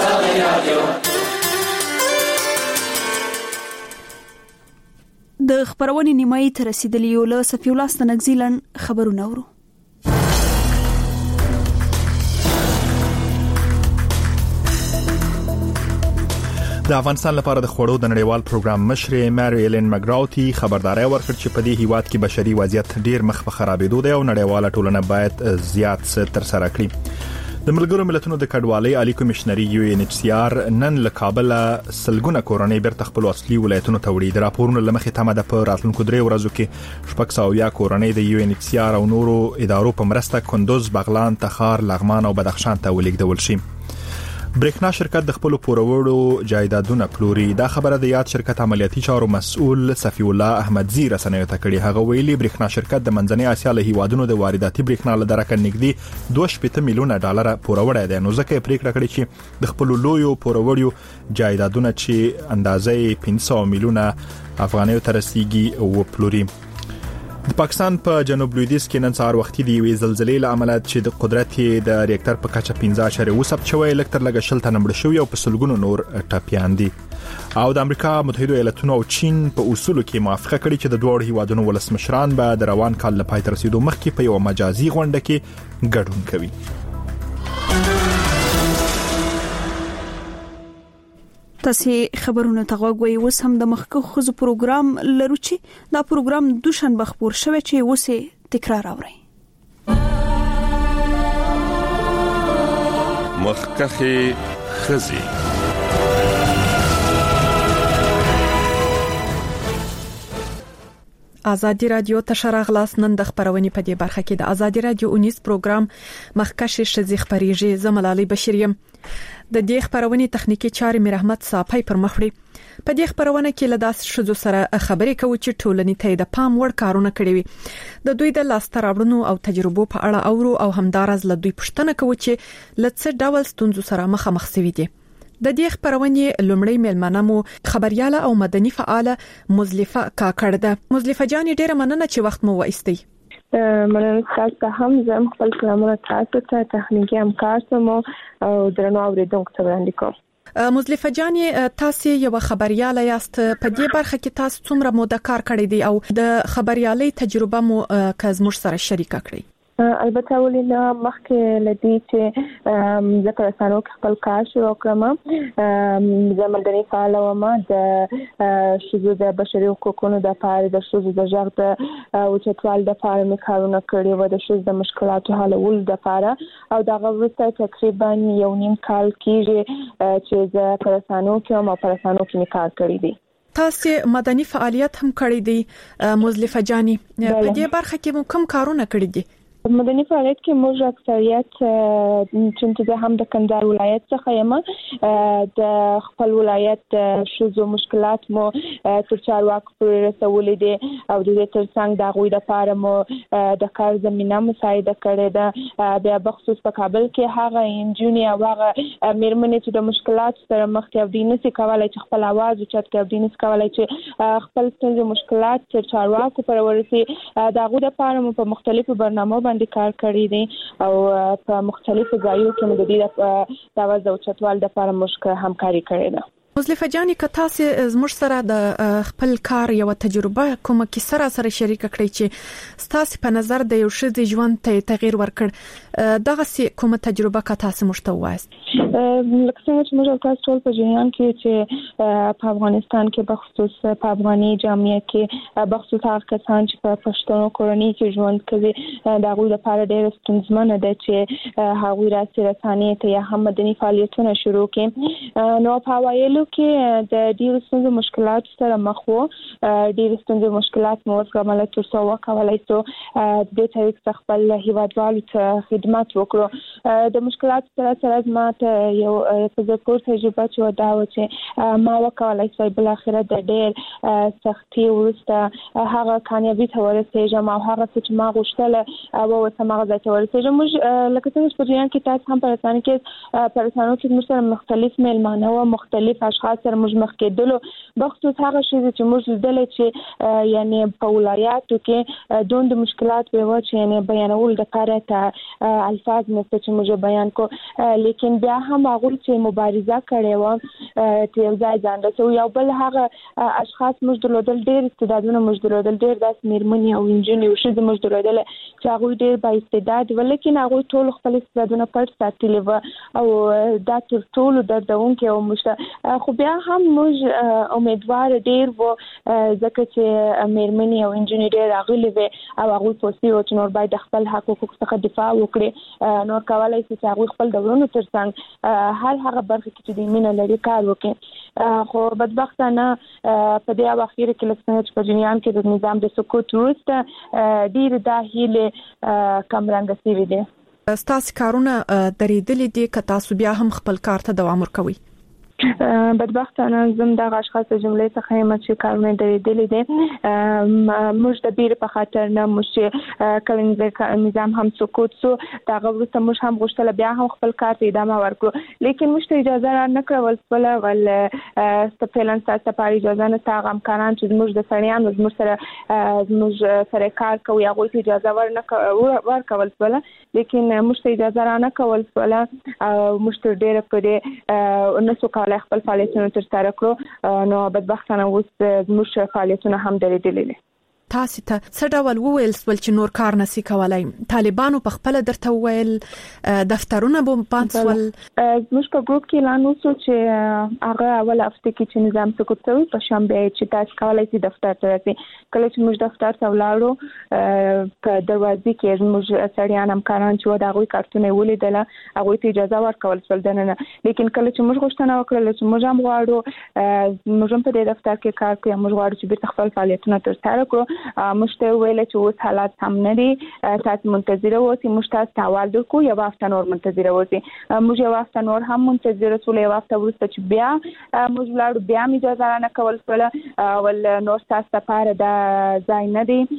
Speaker 2: د خبرونې نیمایي تر رسیدلی یو له صفی الله ستنګزیلن خبرونه ورو.
Speaker 6: د افغانستان لپاره د خوړو د نړیوال پروګرام مشر ماري ایلن مګراوتی خبرداري ورکړه چې په دې هیواد کې بشري وضعیت ډیر مخ په خرابېدو دی او نړیواله ټولنه باید زیات څه تر سره کړي. د ملګرو ملتونو د کډوالۍ عالی کمشنري UNHCR نن له کابل سلګونه کورنۍ بیرته خپل اصلي ولایتونو ته وړي. د راپورونو لمخې تمه ده په راتلونکو 3 ورځو کې 600 کورنۍ د UNHCR او نورو ادارو په مرسته کندوز، بغلان، تخار، لغمان او بدخشان ته ولېږدول شي. برېښنا شرکت د خپل پورورو جایدادونه پلوري. دا خبره د یاد شرکت عملیاتي چارو مسؤل صفی الله احمدزی رسنیو ته کړي. هغه ویلي برېښنا شرکت د منځنۍ اسیا له هیوادونو د وارداتي برېښنا له درکه نږدې 2.8 میلیونه ډالر پوروړی دی. نو ځکه پریکړه کړې چې د خپل لویو پورورو جایدادونه چې اندازې 500 میلیونه افغانیو ته رسیدي و پلوري. د پاکستان په جنوب لویدیځ کې نن سهار وختي د یوې زلزلې له امله چې د قدرت د ریاکټر په کچه 15.7 ثبت شوی لکتر لګه شل تنه مړ شوی او په سلګونو نور ټپیان دي. او د امریکا متحده ایالاتونو او چین په اصولو کې موافقه کړې چې د دوه هیوادونو ولسمشران به د روان کال لپاره تر رسیدو مخکې په یو مجازي غونډه کې ګډون کوي.
Speaker 2: تاسو خبرونه تغوي اوس هم د مخکې خزو پروګرام لرو چې دا پروګرام دوشنبه خبر شوی چې اوسه تکرار اوري.
Speaker 23: مخکې خزي
Speaker 24: ازادي رادیو تشرغ لاس نن د خبرونې په دې برخه کې د ازادي رادیو 19 پروګرام مخکښ شذي خبريږي زملالي بشریم. د دې خبرونې تخنیکی چارې مې رحمت صافی پر مخ وړي. په دې خبرونه کې لداس شذو سره خبرې کوي چې ټولنې ته د پام وړ کارونه کړی وي. د دوی د لاستراوړنو او تجربو په اړه اورو او همدارز له دوی پوښتنه کوي چې لڅ ډول ستونزو سره مخامخ شوي دي. د دې خبرونې لومړی ملمنه مو خبرياله او مدني فعاله مزلفه کاکړ ده. مزلفه جان ډیره مننه چې وخت مو وایستئ.
Speaker 25: مننه تاسو هم زم خپل کلامونه تاسو ته تخنیکی همکار سمو او درنو اوریدونکو ته وړاندې کوم.
Speaker 24: مزلفه جان تاسو یو خبرياله یاست. په دې برخه کې تاسو څومره موده کار کړی دی او د خبريالي تجربه مو کزموږ سره شریک کړئ؟
Speaker 25: البته ولینه مخکې لدی چې ذکر اسانو خپل کار شروع کړم. د مدني فعال او ما د شذو د بشري حقوقونو د لپاره د شذو د ژغ د او چتوال د لپاره مې کارونه کړی و د شذو د مشکلاتو حلول د لپاره او دا غوښته تقریبا 1.5 کال کېږي چې د پرسانو کې او پرسانو کې کار کړی دی.
Speaker 24: تاسو مدني فعالیت هم کړی دی مزلفه جانی. په دې برخه کې مو کوم کارونه کړی دي؟
Speaker 25: مدني فعالیت کې موږ اکثریت چې هم د کندهار ولایت څخه یم د خپل ولایت شذو مشکلات مو تر چارواکو پورې رسولې دي او د دې ترڅنګ د غوي د لپاره مو د کار زمينه مساعده کړې ده. بیا بخصوص په کابل کې هغه انجونی او هغه میرمنې چې د مشکلات سره مخ ته دي نسي کولای چې خپل आवाज اوچت کړي، دي نسي کولای چې خپل ستونزې مشکلات تر چارواکو پر ورسي. د غوي د لپاره مو په مختلفو برنامو باندې کار کړی دي او په مختلفو ځایونو کې د دې د आवाज او چتوال د لپاره مشکل همکاري کړې ده.
Speaker 24: مزلفه جاني که تاسو زموږ سره د خپل کار یو تجربه کومه کې سره شریک کړئ چې تاسو په نظر د یو شذ ژوند ته تغییر ورکړ دغه کومه تجربه که تاسو مشته وایست
Speaker 25: لکه څنګه چې موږ تاسو ټول په جریان کې چې په افغانستان کې بخصوص په افغاني جامعه کې بخصوص هغه کسان چې په پښتون کورنۍ کې ژوند کوي دا غوډه لپاره ډېر ستونزمنه ده چې هغوی راځي رسانې ته یا هم مدني فعالیتونه شروع کړي نو په وایلو کې د ډېرو ستونزو مشکلات سره مخ وو ډېر ستونزو مشکلات مو ورکړل تر څو وکولای شو د طریق خپل هیوادوالو ته خدمت وکړو د مشکلات سره ماته یو تجربه چې دا و چې ما وکولای شو بل اخر د ډېر سختي ورسته هغه کامیابی ته ورسېږم او هغه چې ما غوښتل او سماغه ځای ته ورسېږم موږ لکه څنګه چې په کې تاسو هم پرسانه کې پرسانو کې موږ مختلف میلمانه او مختلف اشخاص سره موږ مخ کېدلو بخصوص هغه شی چې موږ لیدل چې یعنی په ولایاتو کې دوند مشکلات به و چې یعنی بیانول د کاره ته الفاظ نشته چې موږ بیان کو لیکن بیا هم هغه چې مبارزه کړې و چې یو ځای ځان رسو یو بل هغه اشخاص موږ درلودل ډېر استعدادونه موږ درلودل ډېر داس میرمنې او انجنیر او شې موږ درلودل چې هغه ډېر با استعداد ولیکن هغه ټول خپل استعدادونه پټ ساتلي و او دا تر ټولو دردونکې او مشته خو بیا هم موږ امیدوار ډېر وو ځکه چې میرمنې او انجنیر راغلي وي او هغه پوسټي او چې نور باید خپل حقوق څخه دفاع وکړي نو کولای شي چې هغه خپل دورونو ترڅنګ هر هغه برخه کې د مینه لري کار وکړي خو بدبختانه په دې اواخر کې لکه چې په جریان کې د نظام د سقوط وروسته ډېر د هیله کم رنګ سوي دي
Speaker 24: ستاسو کارونه درېدلې دي که تاسو بیا هم خپل کار ته دوام ورکوي
Speaker 25: بدبختانه زم د اشخاص جملې څخه یم چې کارونه درېدلې دي موږ د بیر په خاطر نه موږ کله نظام هم سقوط سو دا غوښته موږ هم غوښتل بیا هم خپل کار ته ادامه ورکړو لیکن موږ ته اجازه را نه کړول ول استفلن تاسو په اجازه نه تاغم کاران چې موږ د سړیانو موږ سره کار کوي هغه ته اجازه ورکول ول لیکن موږ ته اجازه را نه کول ول موږ ته ډېر په نسو خپل فعالیتونه ترسره کړو نو بدبختانه اوس زموږ فعالیتونه هم درېدلې دي
Speaker 24: تاسو ته څه ډول وویل چې نور کار نسی کولای طالبانو په خپل درته وویل دفترونه به پانسول
Speaker 25: موږ په ګروپ کې اعلان وکړو چې هغه اول هفته کې چې نظام سقوط شوی په شنبه چې تاسو کولای شئ دفتر ته راسئ کله چې موږ دفتر ته ولاړو په دروازې کې موږ سړیان همکاران چې دا غوي کارتونه ولیدل هغه ته اجازه ورکول شول دنه لیکن کله چې موږ غوښتنه وکړه چې موږ هم غواړو موږ هم په دې دفتر کې کار کوو موږ غواړو چې به خپل فعالیتونه ترسره کړو مشته ویل چې اوس حالات هم نه دي تاسو منتظر اوسئ موږ تاسو ته حواله درکو یو هفته نور منتظر اوسئ موږ یو هفته نور هم منتظر اوسو یو هفته وروسته چې بیا موږ لاړو بیا می اجازه نه کول ول نور تاسو لپاره دا ځای نه دی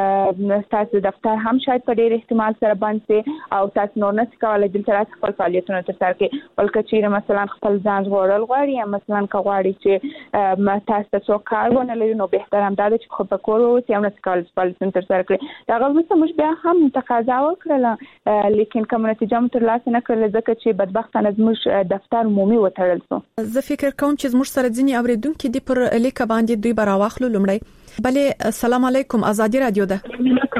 Speaker 25: تاسو دفتر هم شاید په ډېر احتمال سره بند شي او تاسو نور نه کولای دلته خپل فعالیتونه ترسره کړئ ولکه چې مثلا خپل ځان ژغورل غواړي یا مثلا غواړي چې تاسو څو کار ونه لري نو به تر هم دا چې خو په کور اوسئ یا کال فعالیتونه ترسره کړي دا غوښتنه موږ بیا هم تقاضا وکړه لیکن کوم نتیجه مو ترلاسه نه کړل ځکه چې بدبختانه زموږ دفتر عمومي وتړل شو
Speaker 24: زه فکر کوم چې زموږ سره ځینی اوریدونکو دي پر لیک باندې دوی براواخلو لمړی بلې السلام علیکم ازادي رادیو ده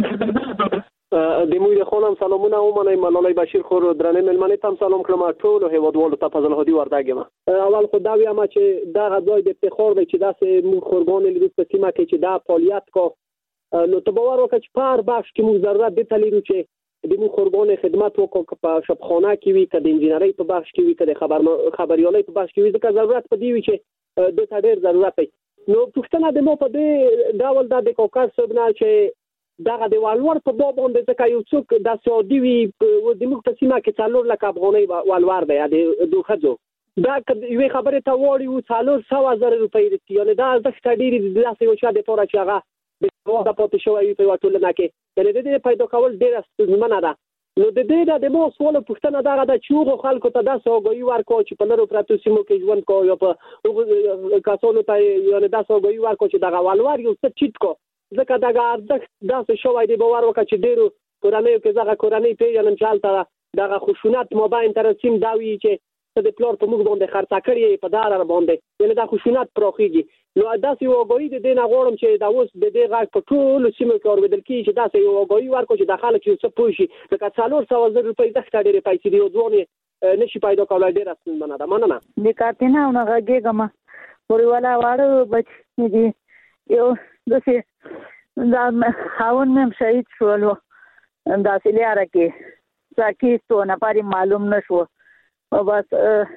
Speaker 1: د موږ خونم سلامونه ومنه ملالای بشیر خور درنه ملمنه تام سلام کړم ټول هیوادوالو ته فضل هدي ورداګم اول خو دا ویم چې دا غوړای د افتخار دی چې داسې موږ خورګان لیدو په سیمه کې چې دا فعالیت کو نو ته باور وکړه چې پر بخش کې موږ ضرورت دي تللو چې د موږ خورګان خدمت وکړو په شپخانه کې وي کده انجنیری په بخش کې وي کده خبريالۍ په بخش کې وي ځکه ضرورت په دی وي چې د ډېر ضرورت دی نو پښتنه د مو په دې ډول د کوکاس سبنا چې دغه د والور په باب باندې ځکه یو څوک د سعودي وي د موږ په سیمه کې 4 لک افغانۍ والور دی د دوخځو دا یو خبره ته وړي و 400,000 روپۍ دي یعنی دا د ډېری د لاسه یو شاده تور چې هغه د پاتې شوی په وټولنه کې یعنی د دې پیدا کول ډېر ستونزمنه ده نو د دې د مو سوال پښتنه دغه د چوغو خلکو ته د سوګوي ورکو چې په لرو پراتو سیمو کې ژوند کوي په کاسونو ته یعنی د سوګوي ورکو چې دغه والوار یو څه چیت کو ځکه دغه ارزښت داسې شوی دی باور وکړه چې ډېرو کورنۍ کې زغه کورنۍ پیژنم چې حالت دغه خشونت مابین تر سیم داوی چې د پلور په موږ باندې خرڅ کړی په دار باندې یعنی دا خشونت پراخیږي نو داسې یو وګړي د دین غوړم چې دا اوس د دې غاټ په ټول سیمه کې اوریدل کیږي چې داسې یو وګړي ورکو چې داخله کې څه پوښي لکه 400,000 روپۍ د ښکاري پیسې دی ځونه نشي پیدا کولای ډیر اصل مننه
Speaker 5: د کارتینه او غږېګم ورواله واړو بچ دي یو دسه دا خاون مم شهید شولو دا سلیاره کې ساکیستو نه پاري معلوم نشو او بس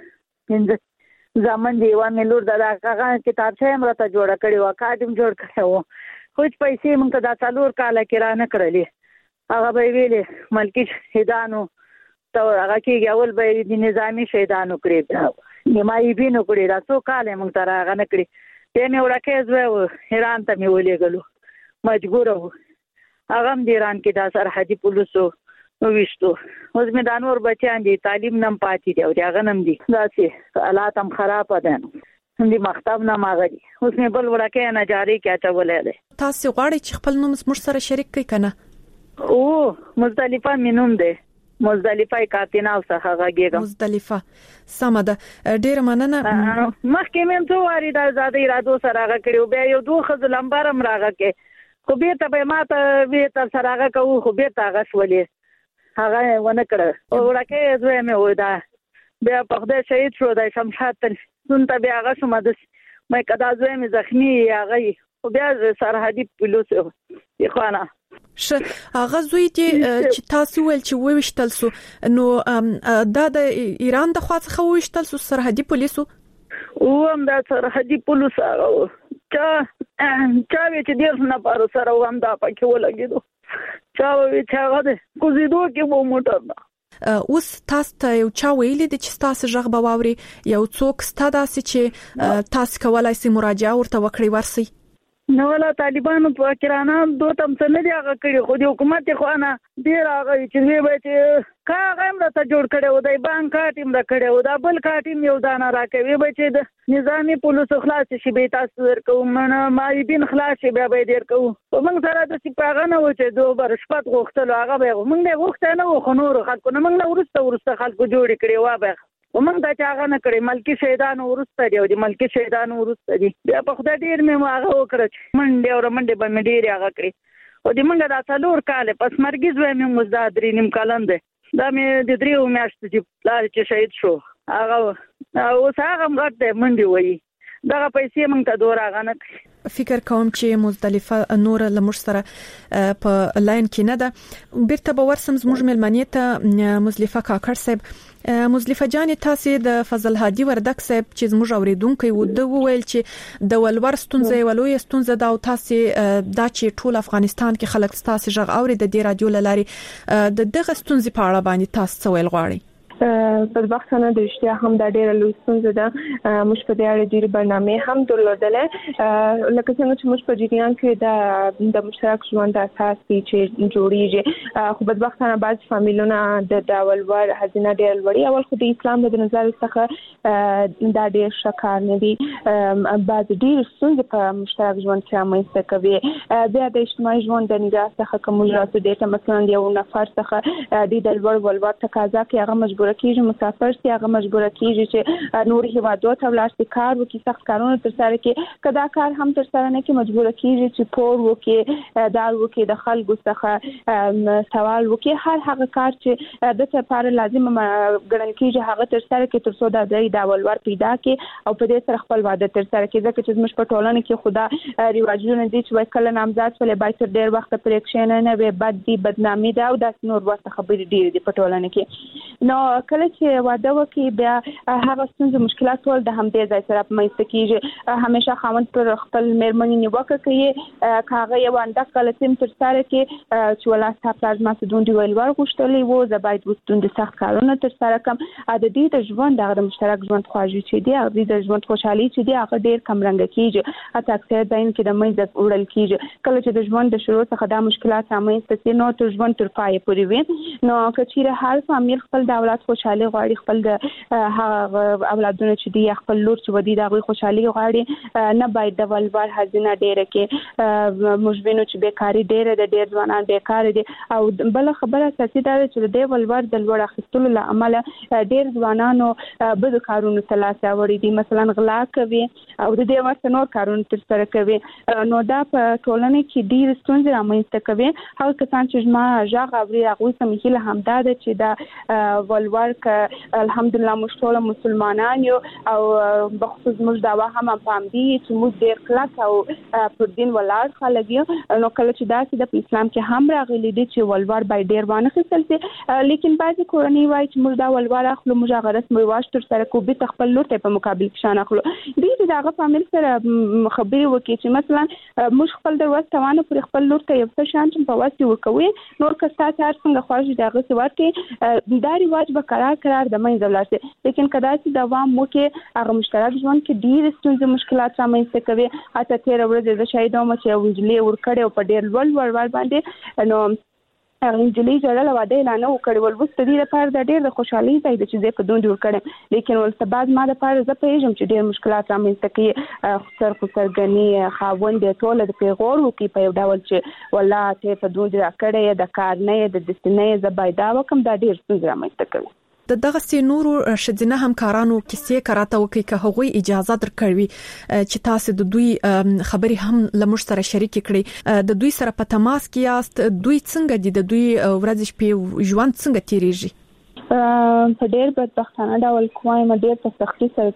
Speaker 5: زمون دی و ملور دا هغه کتابچه هم راته جوړه کړې و کاډم جوړ کړو خو پیسې مونږ ته دا څلور کاله کې را نه کړلې هغه به ویلې ملکی شهیدانو ته هغه کې اول به د نظامی شهیدانو کړی نیمایي بینو کړی دا څو کاله مونږ ته راغ نه کړی ته مې ورکه زو ایران ته مې ولېګلو مجبور وو هغه هم د ایران کې دا سرحدي پولیسو وښتو اوس مې دا نور بچیان دي تعلیم نم پاتې دی او هغه نم دي داسې حالات هم خراب دي هم دي مختاب نه ماغدي اوس مې بل ورکه نه جاری کېته ولې
Speaker 24: تاسو غواړئ چې خپل نوم زموږ سره شریک کړئ کنه
Speaker 5: او مزدلفه مينوم ده مزدلفه کاتینا او څخه غږیږم
Speaker 24: مزدلفه سمده ډیر مننه
Speaker 5: مخکې مې څو واری د آزادۍ رادو سره غکړو بیا یو دوه خزل لمبرم راغه کې خو به ته به ماته به تر سره غه کو خو به تا غسولې هغه ونه کړ او ورکه زوی مې ودا بیا په خدای شهید شو د شمشاد تن ته بیا هغه شو مې کدا زوی مې زخمی هغه او بیا سرحدي پولیس اخوانا
Speaker 24: هغه زوی چې تاسو ول چې وښتل سو نو دا د ایران د خوا څخه وښتل سو سرحدي پولیسو
Speaker 5: او هم دا سرحدي پولیس هغه چا وی چې ډیر نه پاره سره هم دا پکې ولګیدو چا وی چې هغه د کوزیدو کې مو موټر
Speaker 24: اوس تاسو ته یو چا ویلي د چې تاسو ژغ به واوري یو څوک ستاسو چې تاسو کولای شئ مراجعه ورته وکړئ ورسي
Speaker 5: نو ولا طالبانو په کرانه دوه تم څه نه دی هغه کړی خو د حکومت خو نه ډیر هغه چې وی به چې کاغه هم راته جوړ کړي و د بانک کارتیم را کړي و دا بل کارتیم یو دانه راکوي به چې د نظامی پولیسو خلاص شي به تاسو ورکو منه مایبین خلاص شي به ډیر کو موږ سره د سپاغه نه و چې دوه برشپت غوښتل هغه به موږ نه غوښته نه خو نور خلکو نه موږ ورسته خلکو جوړ کړي و به ومنګ دا چې هغه نه کړی ملکی شهیدانو ورسته دی او د ملکی شهیدانو ورسته دی بیا په خدای ډیر مې هغه وکړ منډه او منډه باندې ډیر هغه کړی او د منګه دا څلور کال پس مرګ زوی مې مزدادري نیم کلن دی دا مې د دریو میاشتې چې پلار چې شهید شو هغه اوس هغه مغټ دی منډه وایي دا پیسې مونږ ته دوه راغنه
Speaker 24: فکر کوم چې مزدلفه نور لمر سره په لاین کې نه ده بیرته به ورسم زموږ ملمنې ته مزدلفه کاکړ صاحب مزدلفه جان تاسو د فضل هادي وردک صاحب چې زموږ اوریدونکو و د ویل چې د ولور ستونزې ولوي ستونزه دا او تاسو دا چې ټول افغانستان کې خلک تاسو ژغ اوري د دې رادیو لاري د دغه ستونزې په اړه باندې تاسو ویل غواړي
Speaker 25: بدبختانه د رښتیا هم دا ډېره لوی ستونزه ده موږ په دې اړه ډېرې برنامې هم درلودلې لکه څنګه چې موږ په جریان کې د مشترک ژوند اساس چې جوړیږي خو بدبختانه بعض فامیلونه د ولور هزینه ډېر لوړي اول خو د اسلام د نظر څخه دا ډېر شکار نه دي بعض ډېر ستونزې په مشترک ژوند کې رامنځته کوي بیا د اجتماعي ژوند د نگاه څخه کوم راځي د مثلا یو نفر څخه د ولور تقاضا کوي هغه مجبور کیږي مسافر سي هغه مجبور کیږي چې نور هیوادو ته ولاړ شي کار وکړي سخت کارونه تر سره کې کدا کار هم تر سره نه کې مجبور کیږي چې پور وکړي دار وکړي د خلکو څخه سوال وکړي هر هغه کار چې د لپاره لازم ګڼل کیږي هغه تر سره کې تر څو د ولور پیدا کې او په دې سره خپل واده تر سره کې ځکه چې موږ په ټولنه کې خدا ریواجونه دي چې کله نامزاد ولې باید تر ډیر وخت پریکشن نه وي بد دي بدنامي ده او د نور واسطه خبرې ډیر دي په ټولنه کې نو کله چې واده وکړي بیا هغه ستونزې مشکلات ټول د همدې ځای سره منځته کیږي همیشه خاوند پر خپل مېرمنې نیوکه کوي کاغه یو انده کلتیم تر سره کې چې ولا تاسو ما څه دوندې ولور غوښتلې وو زه باید وستوند سخت کارونه تر سره کوم د دې د ژوند د مشترک ژوند خواږي چې دی د ژوند خوشحالي چې دی هغه ډیر کم رنګ کیږي اته اکثر دین کې د منځ وړل کیږي کله چې د ژوند د شروع څخه د مشکلات رامنځته شي نو تر ژوند تر پای پورې وي نو کچېره هر فامیل خپل د اولاد خوشحالي غواړي، خپل د اولادونو چې دی خپل لور چې ودی د خوشحالي غواړي، نه باید د ولور هزینه ډیره کې موږ وینو چې بیکاری ډیره د ډیر ځوانان بیکار دي. او بل خبره اساسي دا چې د ولور د لوړ اخیستلو له امله ډیر ځوانانو بد کارونو ته لاس راوړي دي، مثلا غلا کوي او د دې ورته نور کارونه ترسره کوي. نو دا په ټولنه کې ډیر ستونزې رامنځته کوي. هغه کسان چې ما ژغ اوري هغه سم هیله هم دا ده چې دا ولور ک الحمدلله موږ ټول مسلمانان یو او بخصوص موږ دا هم پام دي چې موږ ډیر کلک او پر دین ولاړ خلک یو. نو کله چې دا چې د اسلام کې هم راغلي دي چې ولور باید ډیر وانه خپل سي، لیکن بعضی کورنۍ وایي چې موږ دا ولور اخلو، موږ هغه رسمي واش تر سره کو به خپل لور ته په مقابل کې شان اخلو. دې دغه فامیل سره خبري وکړي چې مثلا موږ خپل د وخت توانه پر خپل لور ته یو څه شان چې په واسي ورکوي، نور کستا تر څنګه خواږي دغه څه ورته دا رواج به قرار د مې دولت. لیکن کدا چې دوام مو کې هغه مشترک ژوند کې ډیر ستونزې مشکلات رامنځته کوي. اته تیر ورځ د شهیدوم چې وجلې ورکړې په ډیر ور باندې نو انجلي جړل واده اعلان وکړ ول وست دي لپاره د ډېر د خوشحالي ځای د چې په دوند ور کړم، لیکن ول بعد ما د پاره زه پېژم چې ډېر مشکلات رامنځته کوي. خسرګنی خاوند ټول د پیغور وکي په یو ډول چې والله ته په دوند را کړې د کار نه د دستنې زبایدا وکم دا ډېر څه رامنځته کوي.
Speaker 24: د دغه سينورو شذینه همکارانو کیسې کراته وکي که هغوی اجازه درکړي چې تاسو د دوی خبري هم لمر سره شریک کړي، د دوی سره په تماس کې یاست، دوی څنګه دي، د دوی ورځ شپې ژوند څنګه تیریږي؟
Speaker 25: په ډېر بدبختانه ډول کوم ډېر په سختي سره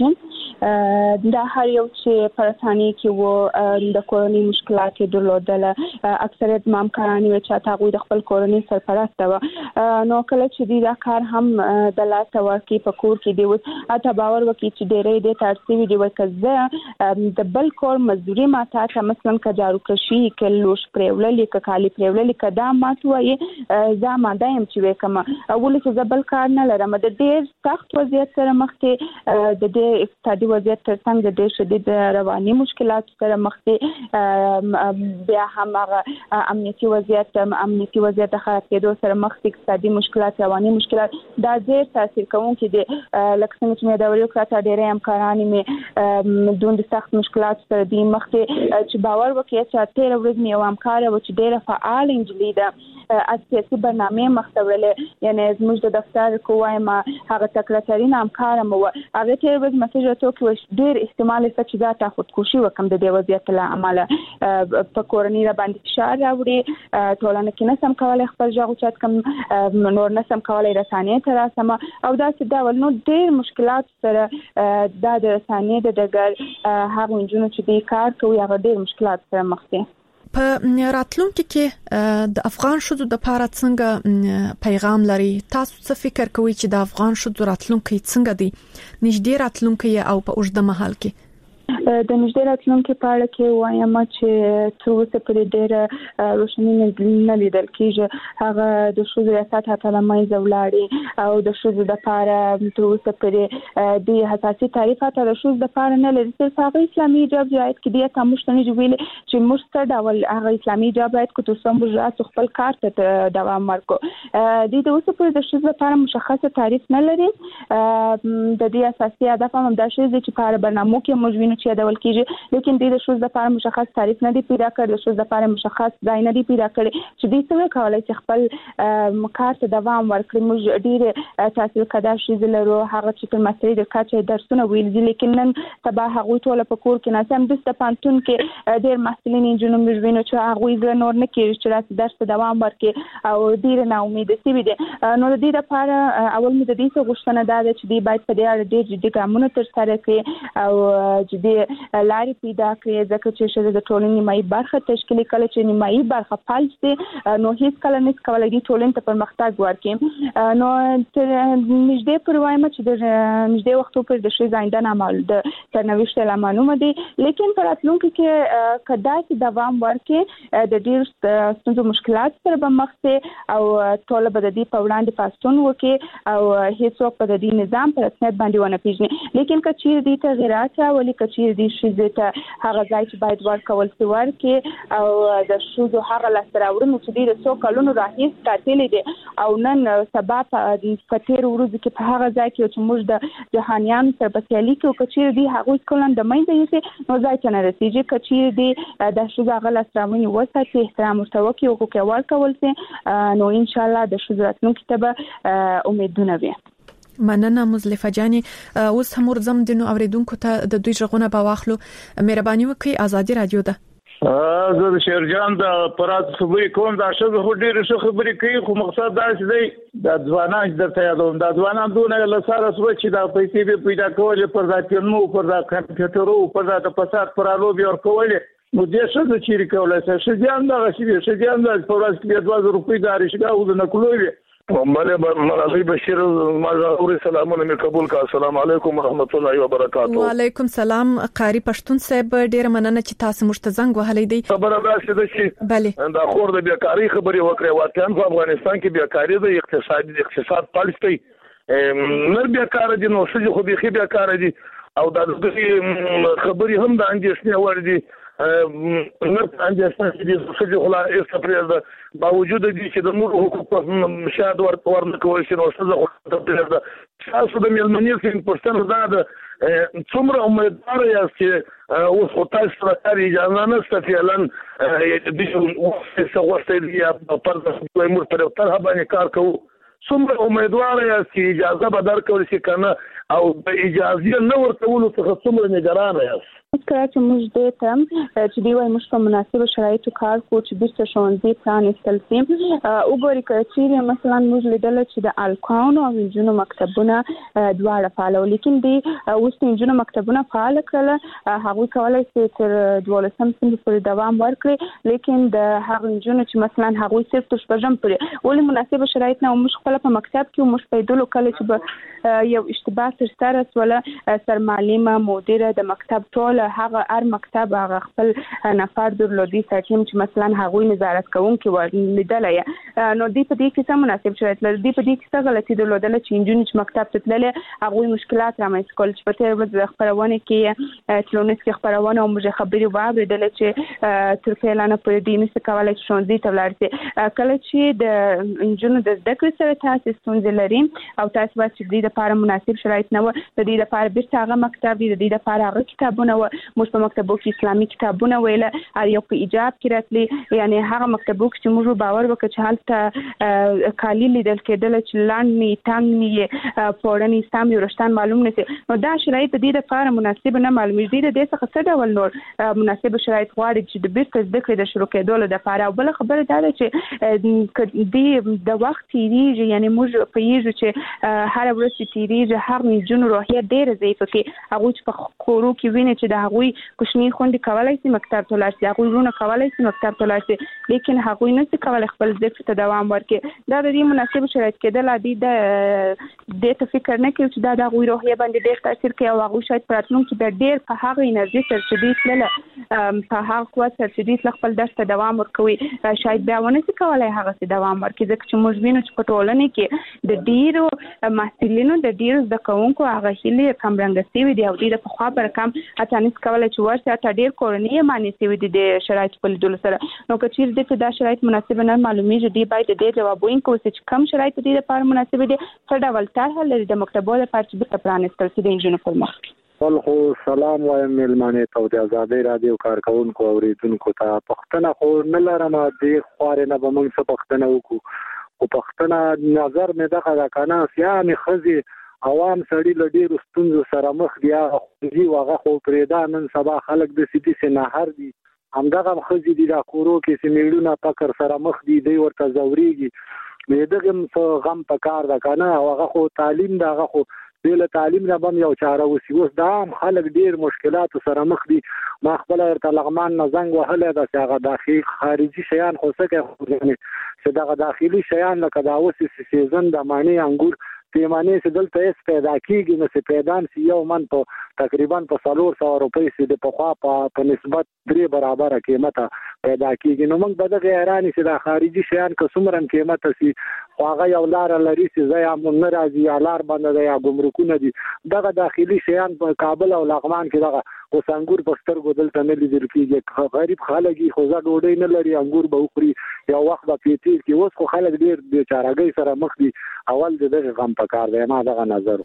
Speaker 25: تیریږي. دا هر یو چې پرسانی کې وو د کورنۍ مشکلات درلودل، اکثریت مامکارانی چې تاسو د خپل کورنۍ سرپرست و، نو کله چې دا کار هم د لاس ورکی په کور کې دی و اته باور وکړي چې ډېرې د ترسیوي دی وکړه د بل کور مزدوري ماته ته مثلا کجارو کشي کلوش پرولل کالی پرولل کدا ماتوي ځما دایم چې وکم اول څه بل کار نه لرم. د ډېر سخت وضعیت سره مخ ته د دې اقتصادي وضعیت ترڅنګ د ډېر شدید رواني مشکلات سره مخ ته بیا هم امنیتي وضعیت د خراب کېدو سره مخ ته اقتصادي مشکلات رواني مشکلات دا ډېر تاثیر کوونکي دي. لکه څنګه چې مې دا ویل کړه ډېرې همکارانې مې دوند سخت مشکلات سره دي مخ ته چې باور وکړي چې تیر ورځ مې یو همکار و چې ډېر فعال انجلي ده اساسي برنامه مختورلې یعنی زموږ د دفتر کووایم هغه سکرټری نام کارم و هغه تیر ورځ مسیج راته وکړ ډېر احتمال شته چې دا تا خودکشي وکم د دې وضعیت له امله په کورنۍ را باندې فشار راوړي ټولنه کې نه سم کولای خپل ځای چات کم نور نه سم کولای رسانې ته راسم او دا چې دا ول نو ډېر مشکلات سره د رسانې د دګر هغه جنونو چې د کار کوي هغه ډېر مشکلات سره مخ دي.
Speaker 24: په راتلونکو کې د افغان شذو د لپاره څنګه پیغام لري؟ تاسو څه فکر کوئ چې د افغان شذو راتلونکو څنګه دي؟ نږدې راتلونکو او په اوږده مهال کې
Speaker 25: د نږدې راتلونکو په اړه کې وایم چې تر اوسه پرې ډېر روښانه نه لیدل کېږي. هغه د شذو ریاست هټله مې زولاړي او د شذو د لپاره تر اوسه پرې د حساسي تعریف هټله د شذو د لپاره نه لري. صرف هغه اسلامي جاب جایت کې دی تاسو مشتنه ویل چې مستر ډول هغه اسلامي جاب جایت کو تاسو موږ خپل کار ته دوام ورکو. د اوسه پرې د شذو لپاره مشخصه تعریف نه لري. د دې اساسي هدف هم دا شی چې په برنامه کې موږ وینو چې ډول کېږي لیکن د شوز د لپاره مشخص تعریف نه دی پیدا کړی، د شوز د لپاره مشخص ځای نه دی پیدا کړی چې دوی څنګه کولای چې خپل کار ته دوام ورکړي. موږ ډېر تحصیل کړه شي لرو هغه چې په مستری د کاچې درسونه ویل دي لیکن نن سبا هغه ټول په کور کې نه سم د پانتون کې ډېر محصلین انجنونو موږ وینو چې هغه نور نه کېږي چې راځي درس دوام ورکړي او ډېر نه امید سي وي. نو د دې لپاره اول مې د دې څه غوښتنه ده چې دوی باید په دې اړه ډېر جدي ګامونه ترسره کړي او چې لاري پیدا کړي ځکه چې شته د ټولنې نیمایي برخه تشکیل کله چې نیمایي برخه فعال شي نو هیڅ کله نه کولای دي ټولنې ته پرمختګ ورکړي. نو نږدې پر وایم چې د نږدې وختو پر د شي زاینده نامل د تنويشت لمانو دي لیکن پر راتلونکو کې کدا چې دوام ورکړي د ډېر ستونزو مشکلات سره به مخ شي او ټول به د دې په وړاندې پاستون وکړي او هیڅوک په دې نظام پر رسمیت باندې ونه پیژني. لیکن کچیر دې تغیرات راولي کچیر کچیر دي شې ته هغه ځای چې باید ورکول شي ورکې او د شوزو هغه لاسراوړنه چې د 100 کلونو راهیس ساتلې دي او نن سبا په تیر ورځ کې په هغه ځای کې چې موږ د جهانيان سره په سیالي کې کچیر دي هغه کولن د مینځ یې نو ځای ته نه رسیږي کچیر دي د شوزو هغه لاسراوړنه وساتي احترام ورته وکړي ورکول شي نو ان شاء الله د شوزو راتلونکي ته امیدونه وي.
Speaker 24: مننه مزلفه جاني. اوس هم ورزم دینو اوریدونکو ته د دوی ژغونه په واخلو. مهرباني وکړئ ازادي رادیو ده.
Speaker 7: زه د شیرجان د پرات خبرې کوم دا شغه ډېر ښه خبرې کوي خو مقصد دا دی د ځوانان درته یادوم د ځوانان دونه لساره سوچ چې د پیسې به پیدا کول پر ځاتونو پر د کمپیوټرو پر د فساد پر الوبي ور کول نو دې څه د چیرې کولای شي ځان دا شي ځان د پروژې کې 2000 روپۍ د رشګه او د نکلوي مولوی بشیر مازاوري سلامونه مې قبول کا. السلام علیکم ورحمت الله وبرکاتہ.
Speaker 24: وعلیکم سلام. قاری پښتون صاحب ډیر مننه چې تاسو موږ ته زنګ وهلې دی.
Speaker 7: خبره ده چې
Speaker 24: بله
Speaker 7: دا خور د بیکاری خبرې وکړه واقعا په افغانستان کې بیکاری د اقتصاد پالیسي نر بیکار دي نو څه خو به بیکار دي او دا خبرې هم د اندېښنې وړ دي نر اندېښنه دي چې خلا استفریز باوجود دي چې د مور حقوق مشاهد ورنه کول شي نو څه خو تاسو د ملمنې څخه پښتنه ده څومره امیدوار یاست چې اوس خو تاسو سره اجازه نشته فعلا د څه وخت دی په پرځ مور پر تر باندې کار کوو څومره امیدوار یاست چې اجازه به درکول شي کنه او د اجازه نه ورکول څخه څومره نگران یاست.
Speaker 25: کله چې موږ د تم چې دی وای موږ په مناسبه شرایطو کار کوو چې د ښوونځي پلان استلسیم وګوري چې مثلا موږ لیدل چې د الکاون او انجونو مکتبونه دواړه فعال لیکن دی اوس انجونو مکتبونه فعال کړل هغه کولای شي تر 12 سم پورې دوام ورکړي لیکن د هغه انجونو چې مثلا هغه صرف تر شپږم پورې ولې مناسبه شرایط نه موږ خپل په مکتب کې موږ پیدلو کله چې یو اشتباه تر سره ولا سرمعلمه مدیره د مکتب ټول هغه هر مکتب هغه خپل نفر درلودي ساتیم چې مثلا هغه نظارت کوونکي ولیدل نو دی په دې کې څه مناسب شرایط لري دی په دې کې څه غلطي درلودل چې انجونی چې مکتب ته تلل هغه مشکلات رامنځته کول چې په تیر ورځ خبرونه کې تلونس کې خبرونه او موږ خبري واوریدل چې تر فعلانه په دې نس کولای شي ښوونځي ته ولاړ شي کله چې د انجونو د ذکر سره تاسو ستونزې لري او تاسو باید چې د لپاره مناسب شرایط نه و د دې لپاره بیرته هغه مکتب د دې لپاره هغه کتابونه موږ په مکتبو کې اسلامي کتابونه ویل او یو په ایجاب کې راتلي یعنی هغه مکتبو کې موږ باور وکړو چې حالت کالی لیدل کېدل چې لاندې می تنګ می فورن اسلام یورشتان معلوم نه سي نو دا شرایط د دې لپاره مناسب نه معلومي دي د څه څه ډول نور مناسب شرایط غواړي چې د بیرته ذکر د شروع کېدل لپاره او بل خبره دا ده چې د وخت تیریږي یعنی موږ په یوه چې هر ورځ تیریږي هر جن روحیه ډېر ضعیفه کې هغه چې په کورو کې ویني چې د هغوی کوچنی خوندې کولای شي مکتب ته لاړ شي هغوی ورونه کولای شي مکتب ته لاړ شي لیکن هغوی نه شي کولای خپل ذکر ته دوام ورکړي دا د دې مناسب شرایط کېدل عادي د ته فکر نه کوي چې دا د هغوی روحیه باندې ډېر تاثیر کوي او هغوی شاید په راتلونکي کې ډېر په هغه انرژي سره چې دوی تلله په هغه قوت سره چې دوی خپل درس ته دوام ورکوي شاید بیا ونه شي کولای هغه سي دوام ورکړي ځکه چې موږ وینو چې په ټولنه کې د ډیرو محصلینو د ډیرو زده کوونکو هغه هیلې کمرنګ سوي دي او دوی د خوا برکم اتانس کولای چې ورته ته ډیر کورنۍ معنی سوي دي د شرایط په لیدلو سره نو که چیرې د دا شرایط مناسب نه معلومیږي دی باید د جواب وینکو چې کم شرایط دي لپاره مناسب دي څه ډول طرح لري د مکتبو لپاره چې په پرانستل شي د انجینر پر مخ
Speaker 8: خو سلام وایم ملمنه ته د آزادۍ رادیو کارکونکو اوریدونکو ته پښتنه خو نه لرم د خوارې نه به موږ څه پښتنه وکړو او پښتنه نظر مې دغه کنه سیامي خزي عوام سړي لډیر ستونزو سره مخ دي هغه واغه خو پرېدا نن سبا خلک د سيتي سنهر دي همدغه خزي دي د کورو کې سیمېړونه پکر سره مخ دي دی ورته زوريږي مې دغه غم پکار دا کنه هغه خو تعلیم دغه خو د تعلیم نه بم یو چاره وسیوس دا خلک ډیر مشکلات سره مخ دي ما خپل ورته لغمان نه زنګ وهله د هغه داخلي خارجي شیان خو څه کوي چې دا داخلي شیان لکه دا اوس سیزن د معنی انګور پیمانه چې دلته اس پیدا کیږي نو چې پیدان سی یو من په تقریبا په 300 روپۍ سي د پخوا په نسبت 3 برابر قیمته پیدا کیږي نو موږ به د غیرانی چې د خارجي شیان کومرم قیمت سي خو هغه یو لار لري چې زه یا مون راځي یا لار باندې یا ګمرکونه دي دغه داخلي شیان په کابل او لغمان کې دغه اوس انګور په سترګو دلته نه لیدل کېږي غریب خلک خو ځا ډوډۍ نه لري انګور به وخوري یو وخت به پیټیر کې اوس خو خلک ډېر د چارګۍ سره مخ دي اول دغه غم پکار دی ما دغه نظر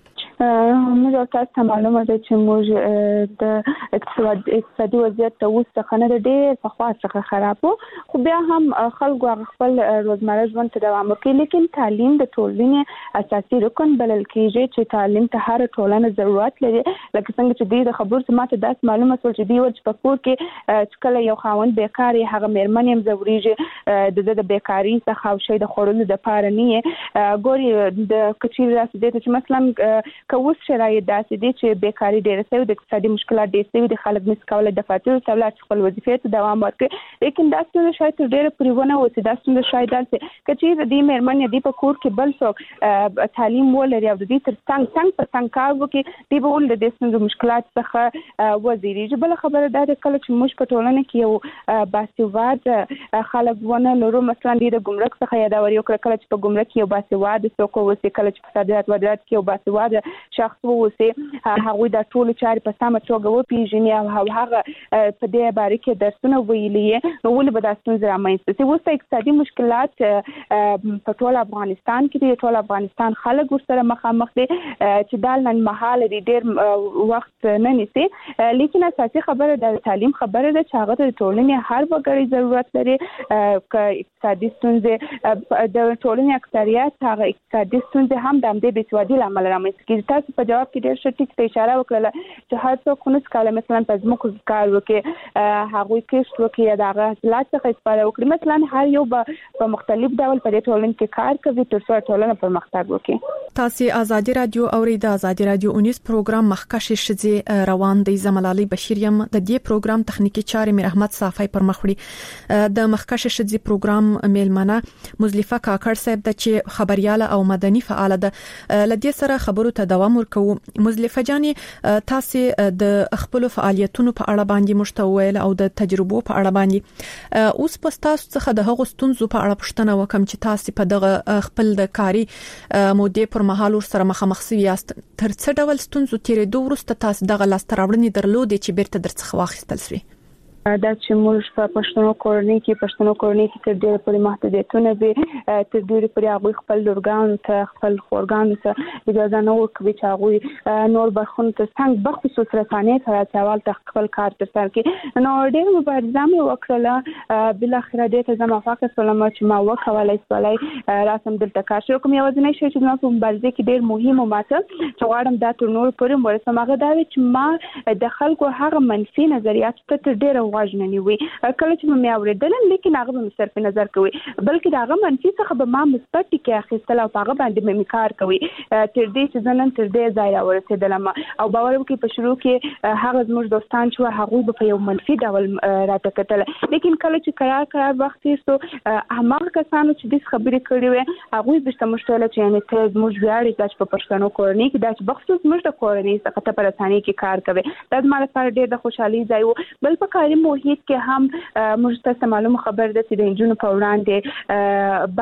Speaker 25: موږ تاسو معلومه ده چې موږ د اقتصادي وضعیت ته وسخنه د ډېر په خوا څخه خرابو خو بیا هم خلکو خپل روزمره ژوند ته دوام ورکوي لیکن تعلیم د ټولنې اساسي رکن بلل کېږي چې تعلیم ته هر ټولنه ضرورت لري لکه څنګه چې د خبرو سماته د معلومه شول چې دی ورځ په کور کې کله یو خاوند بیکاری هغه مېرمن هم زوريږي د بیکاری څخه او شی د خورلو د پاره نه ګوري د کچیر راځي چې مثلا کوس شرایط داسې دي چې بیکاری ډېر سوي د اقتصادي مشکلات ډېر سوي د خلک نس کولای د فاتور سوالات خپل وظیفې ته دوام ورکړي لیکن دا څنګه شاید ډېر پریونه و چې دا څنګه شاید داسې کچیر د مېرمن دی په کور کې بل څوک تعلیم ولري او د دې تر څنګ په څنګ کار وکړي دی به ول د دې مشکلات څخه وزیری جبل خبره ده کله چې موږ په ټولنه کې یو باسواده خلک ونه لرو مثلا د ګمرک څخه یادوري او کله چې په ګمرک کې یو باسواده څوک وسی کله چې په صادرات واردات کې یو باسواده شخص وسی هغه د ټولو چارې په سمه توګه وپیژني او هغه په دې باره کې درسونه ویلي نو ولې به تاسو رامنځته شي وسه اقتصادي مشکلات په ټول افغانستان کې د ټول افغانستان خلک ورسره مخامخ دي چې دال نن مهال د ډېر وخت نه نیسي لیکن اساسي خبره د تعلیم خبره ده چې هغه د ټولنې هر وګړي ضرورت لري ک اقتصادي ستونزې د ټولنې اکثریت هغه اقتصادي ستونزې هم د دې بېسوادي لامل رامنځته کیږي تاسو په جواب کې ډېر ښه ټیک اشاره وکړه چې هر څوک خو نه کاله مثلا په ځمکو کار وکړي هغه کښت وکړي دغه حاصلات څخه استفاده وکړي مثلا هر یو په مختلف ډول په ټولنه کې کار کوي تر څو ټولنه پرمختګ وکړي
Speaker 24: تاسو آزادي رادیو اورید آزادي رادیو 19 پروګرام مخکښ شذي روان دی زملالي بشیر یم د دې پروګرام تخنیکی چارې میر احمد صافی پر مخوړي د مخکښ شذي پروګرام میلمنه مزلیفه کاکړ صاحب د چې خبرياله او مدني فعال ده لدې سره خبرو ته دوام ورکو مزلیفه جاني تاسو د خپل فعالیتونو په اړه باندې مشتویل او د تجربو په اړه باندې اوس په تاسو څخه د هغو ستونزو په اړه پوښتنه وکم چې تاسو په دغه خپل د کاری مودې پر مهال سره مخامخ سویاست تر څه ډول ستونزو تیرېدو وروسته تاسو دغه لاستراوړنې درلودې چې بیرته درڅخه واخیستل شوې
Speaker 25: دا چې موږ په پښتنو کورنۍ کې تر ډېره پورې محدودیتونه وي تر ډېره پورې هغوی خپل لورګانو ته خپل خورګانو ته اجازه نه ورکوي چې هغوی نور برخونو ته څنګه بخصوص رسانې سره چاول ته خپل کار ترسره کړي نو ډېر مبارزه مې وکړله بالاخره دې ته زه موافقه شولم چې ما وکولای شولای راسم دلته کار شروع کوم یوازینی شی چې زما په مبارزه کې ډېر مهم وماته چې غواړم دا تر نورو پورې ورسم هغه دا چې ما د خلکو هغه منفي نظریات ته تر ډېره واجنه نیوي کله چې مې اوریدل لیکن هغه به صرف نظر کوي بلکې دا هغه منفي څخه به ما مثبت ټکی اخیستل او هغه باندې مې کار کوي تر دې چې ځنن تر دې ځای راورسېدلم او باور وکړئ په شروع کې هغه زموږ دوستان چې هغه به په یو منفي ډول راټکتل لیکن کله چې قرار وخت یې هغه کسانو چې د خبرې کړې وي هغه به تمشتل چې یعنی ته زموږ ویاړ چې په پښتنو کورنۍ کې د بخصوص موږ د کورنۍ څخه ته پر اسانۍ کې کار کوي دا زما لپاره ډېر د خوشحالي ځای وو بل په کاري محیط کې هم موږ تاسو معلومه خبر ده چې د انجونو په وړاندې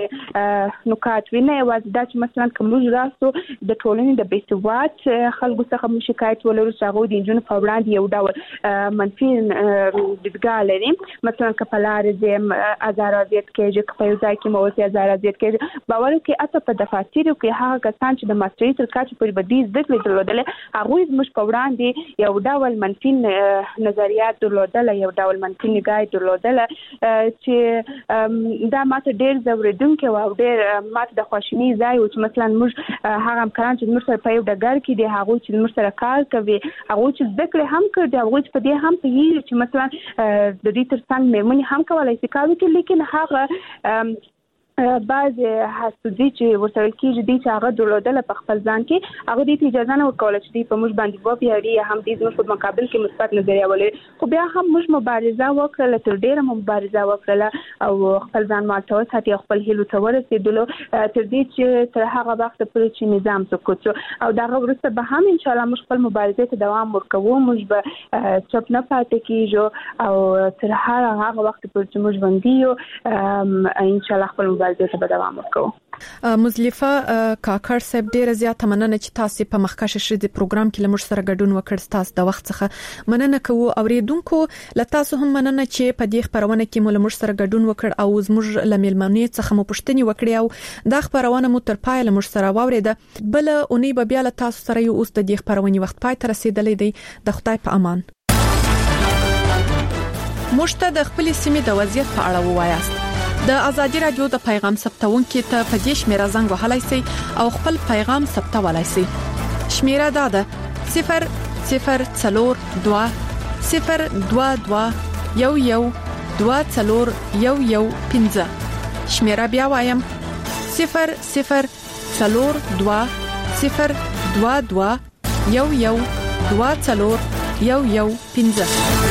Speaker 25: بعض نکات ویني یوازې دا چې مثلا کوم راستو د ټولنې د بیسواد خلکو څخه مو شکایت ولرو چې هغه د انجونو په وړاندې یو ډول منفي دیدګاه لري مثلا کپلار دې ازارازیت کېږي په یو ځای کې موثي ازارازیت کېږي باور کې اته په دفاترو کې هغه کسان چې د ماستري تر کچې پورې بدیز د کړل درلودل هغه زموږ په وړاندې یو ډول منفي نظریات درلودل یو ډول منفي نگاه درلودل چې دا ماته ډېر زوریدونکو او ډېر ماته د خوشنی ځای او چې مثلا موږ هغه امکان چې موږ سره په یو ډګر کې دی هغه چې موږ سره کار کوي هغه چې ذکر هم کړی هغه چې په دې هم په یی چې مثلا د دې ترڅنګ مېرمنې هم کولای شي کار وکړي لیکن هغه بعض حسودي چې ورسول کېږي دي چې هغه درلودل په خپل ځان کې هغه دې اجازه نه ورکول چې په موږ باندې وپیاري هم دې زموږ په مقابل کې مثبت نظریه ولري خو بیا هم موږ مبارزه وکړه تر ډیره مبارزه وکړه او خپل ځان ماته وساتي خپل هیلو ته ورسېدلو تر دې چې تر هغه وخت پورې چې نظام سقوط او دا وروسته به هم ان شاء الله موږ خپل مبارزه ته دوام ورکوو موږ به چپ نه پاتې کیږو او تر هغه وخت پورې چې موږ باندې ان شاء الله خپل مبارزې ته دوام ورکوو.
Speaker 24: مزلیفه کاکړ صاحب ډیره زیاته مننه چې تاسو په مخکښ شې پروګرام کې لمر سره ګډون وکړ. تاسو د وخت څخه مننه کوو. اوریدونکو لته هم مننه چې په دې خبرونه کې مو لمر سره ګډون وکړ او زموږ لمیلمنې څخه مو پوښتنې وکړې او دا خبرونه مو تر پای لمر سره واوریده. بل اونۍ به بیا له تاسو سره یو اوس د دې خبرونې وخت پای ته رسیدلې دی. د خدای په امان. مشته د خپل سیمې د وضعیت په اړه ووایاست. د ازادي رادیو د پیغام ثبتونکو ته په دې شمیره زنګ وهلای شئ او خپل پیغام ثبتولای شئ. شمیره دا ده 0042 022 112415. شمیره بیا وایم 0042 022 112415.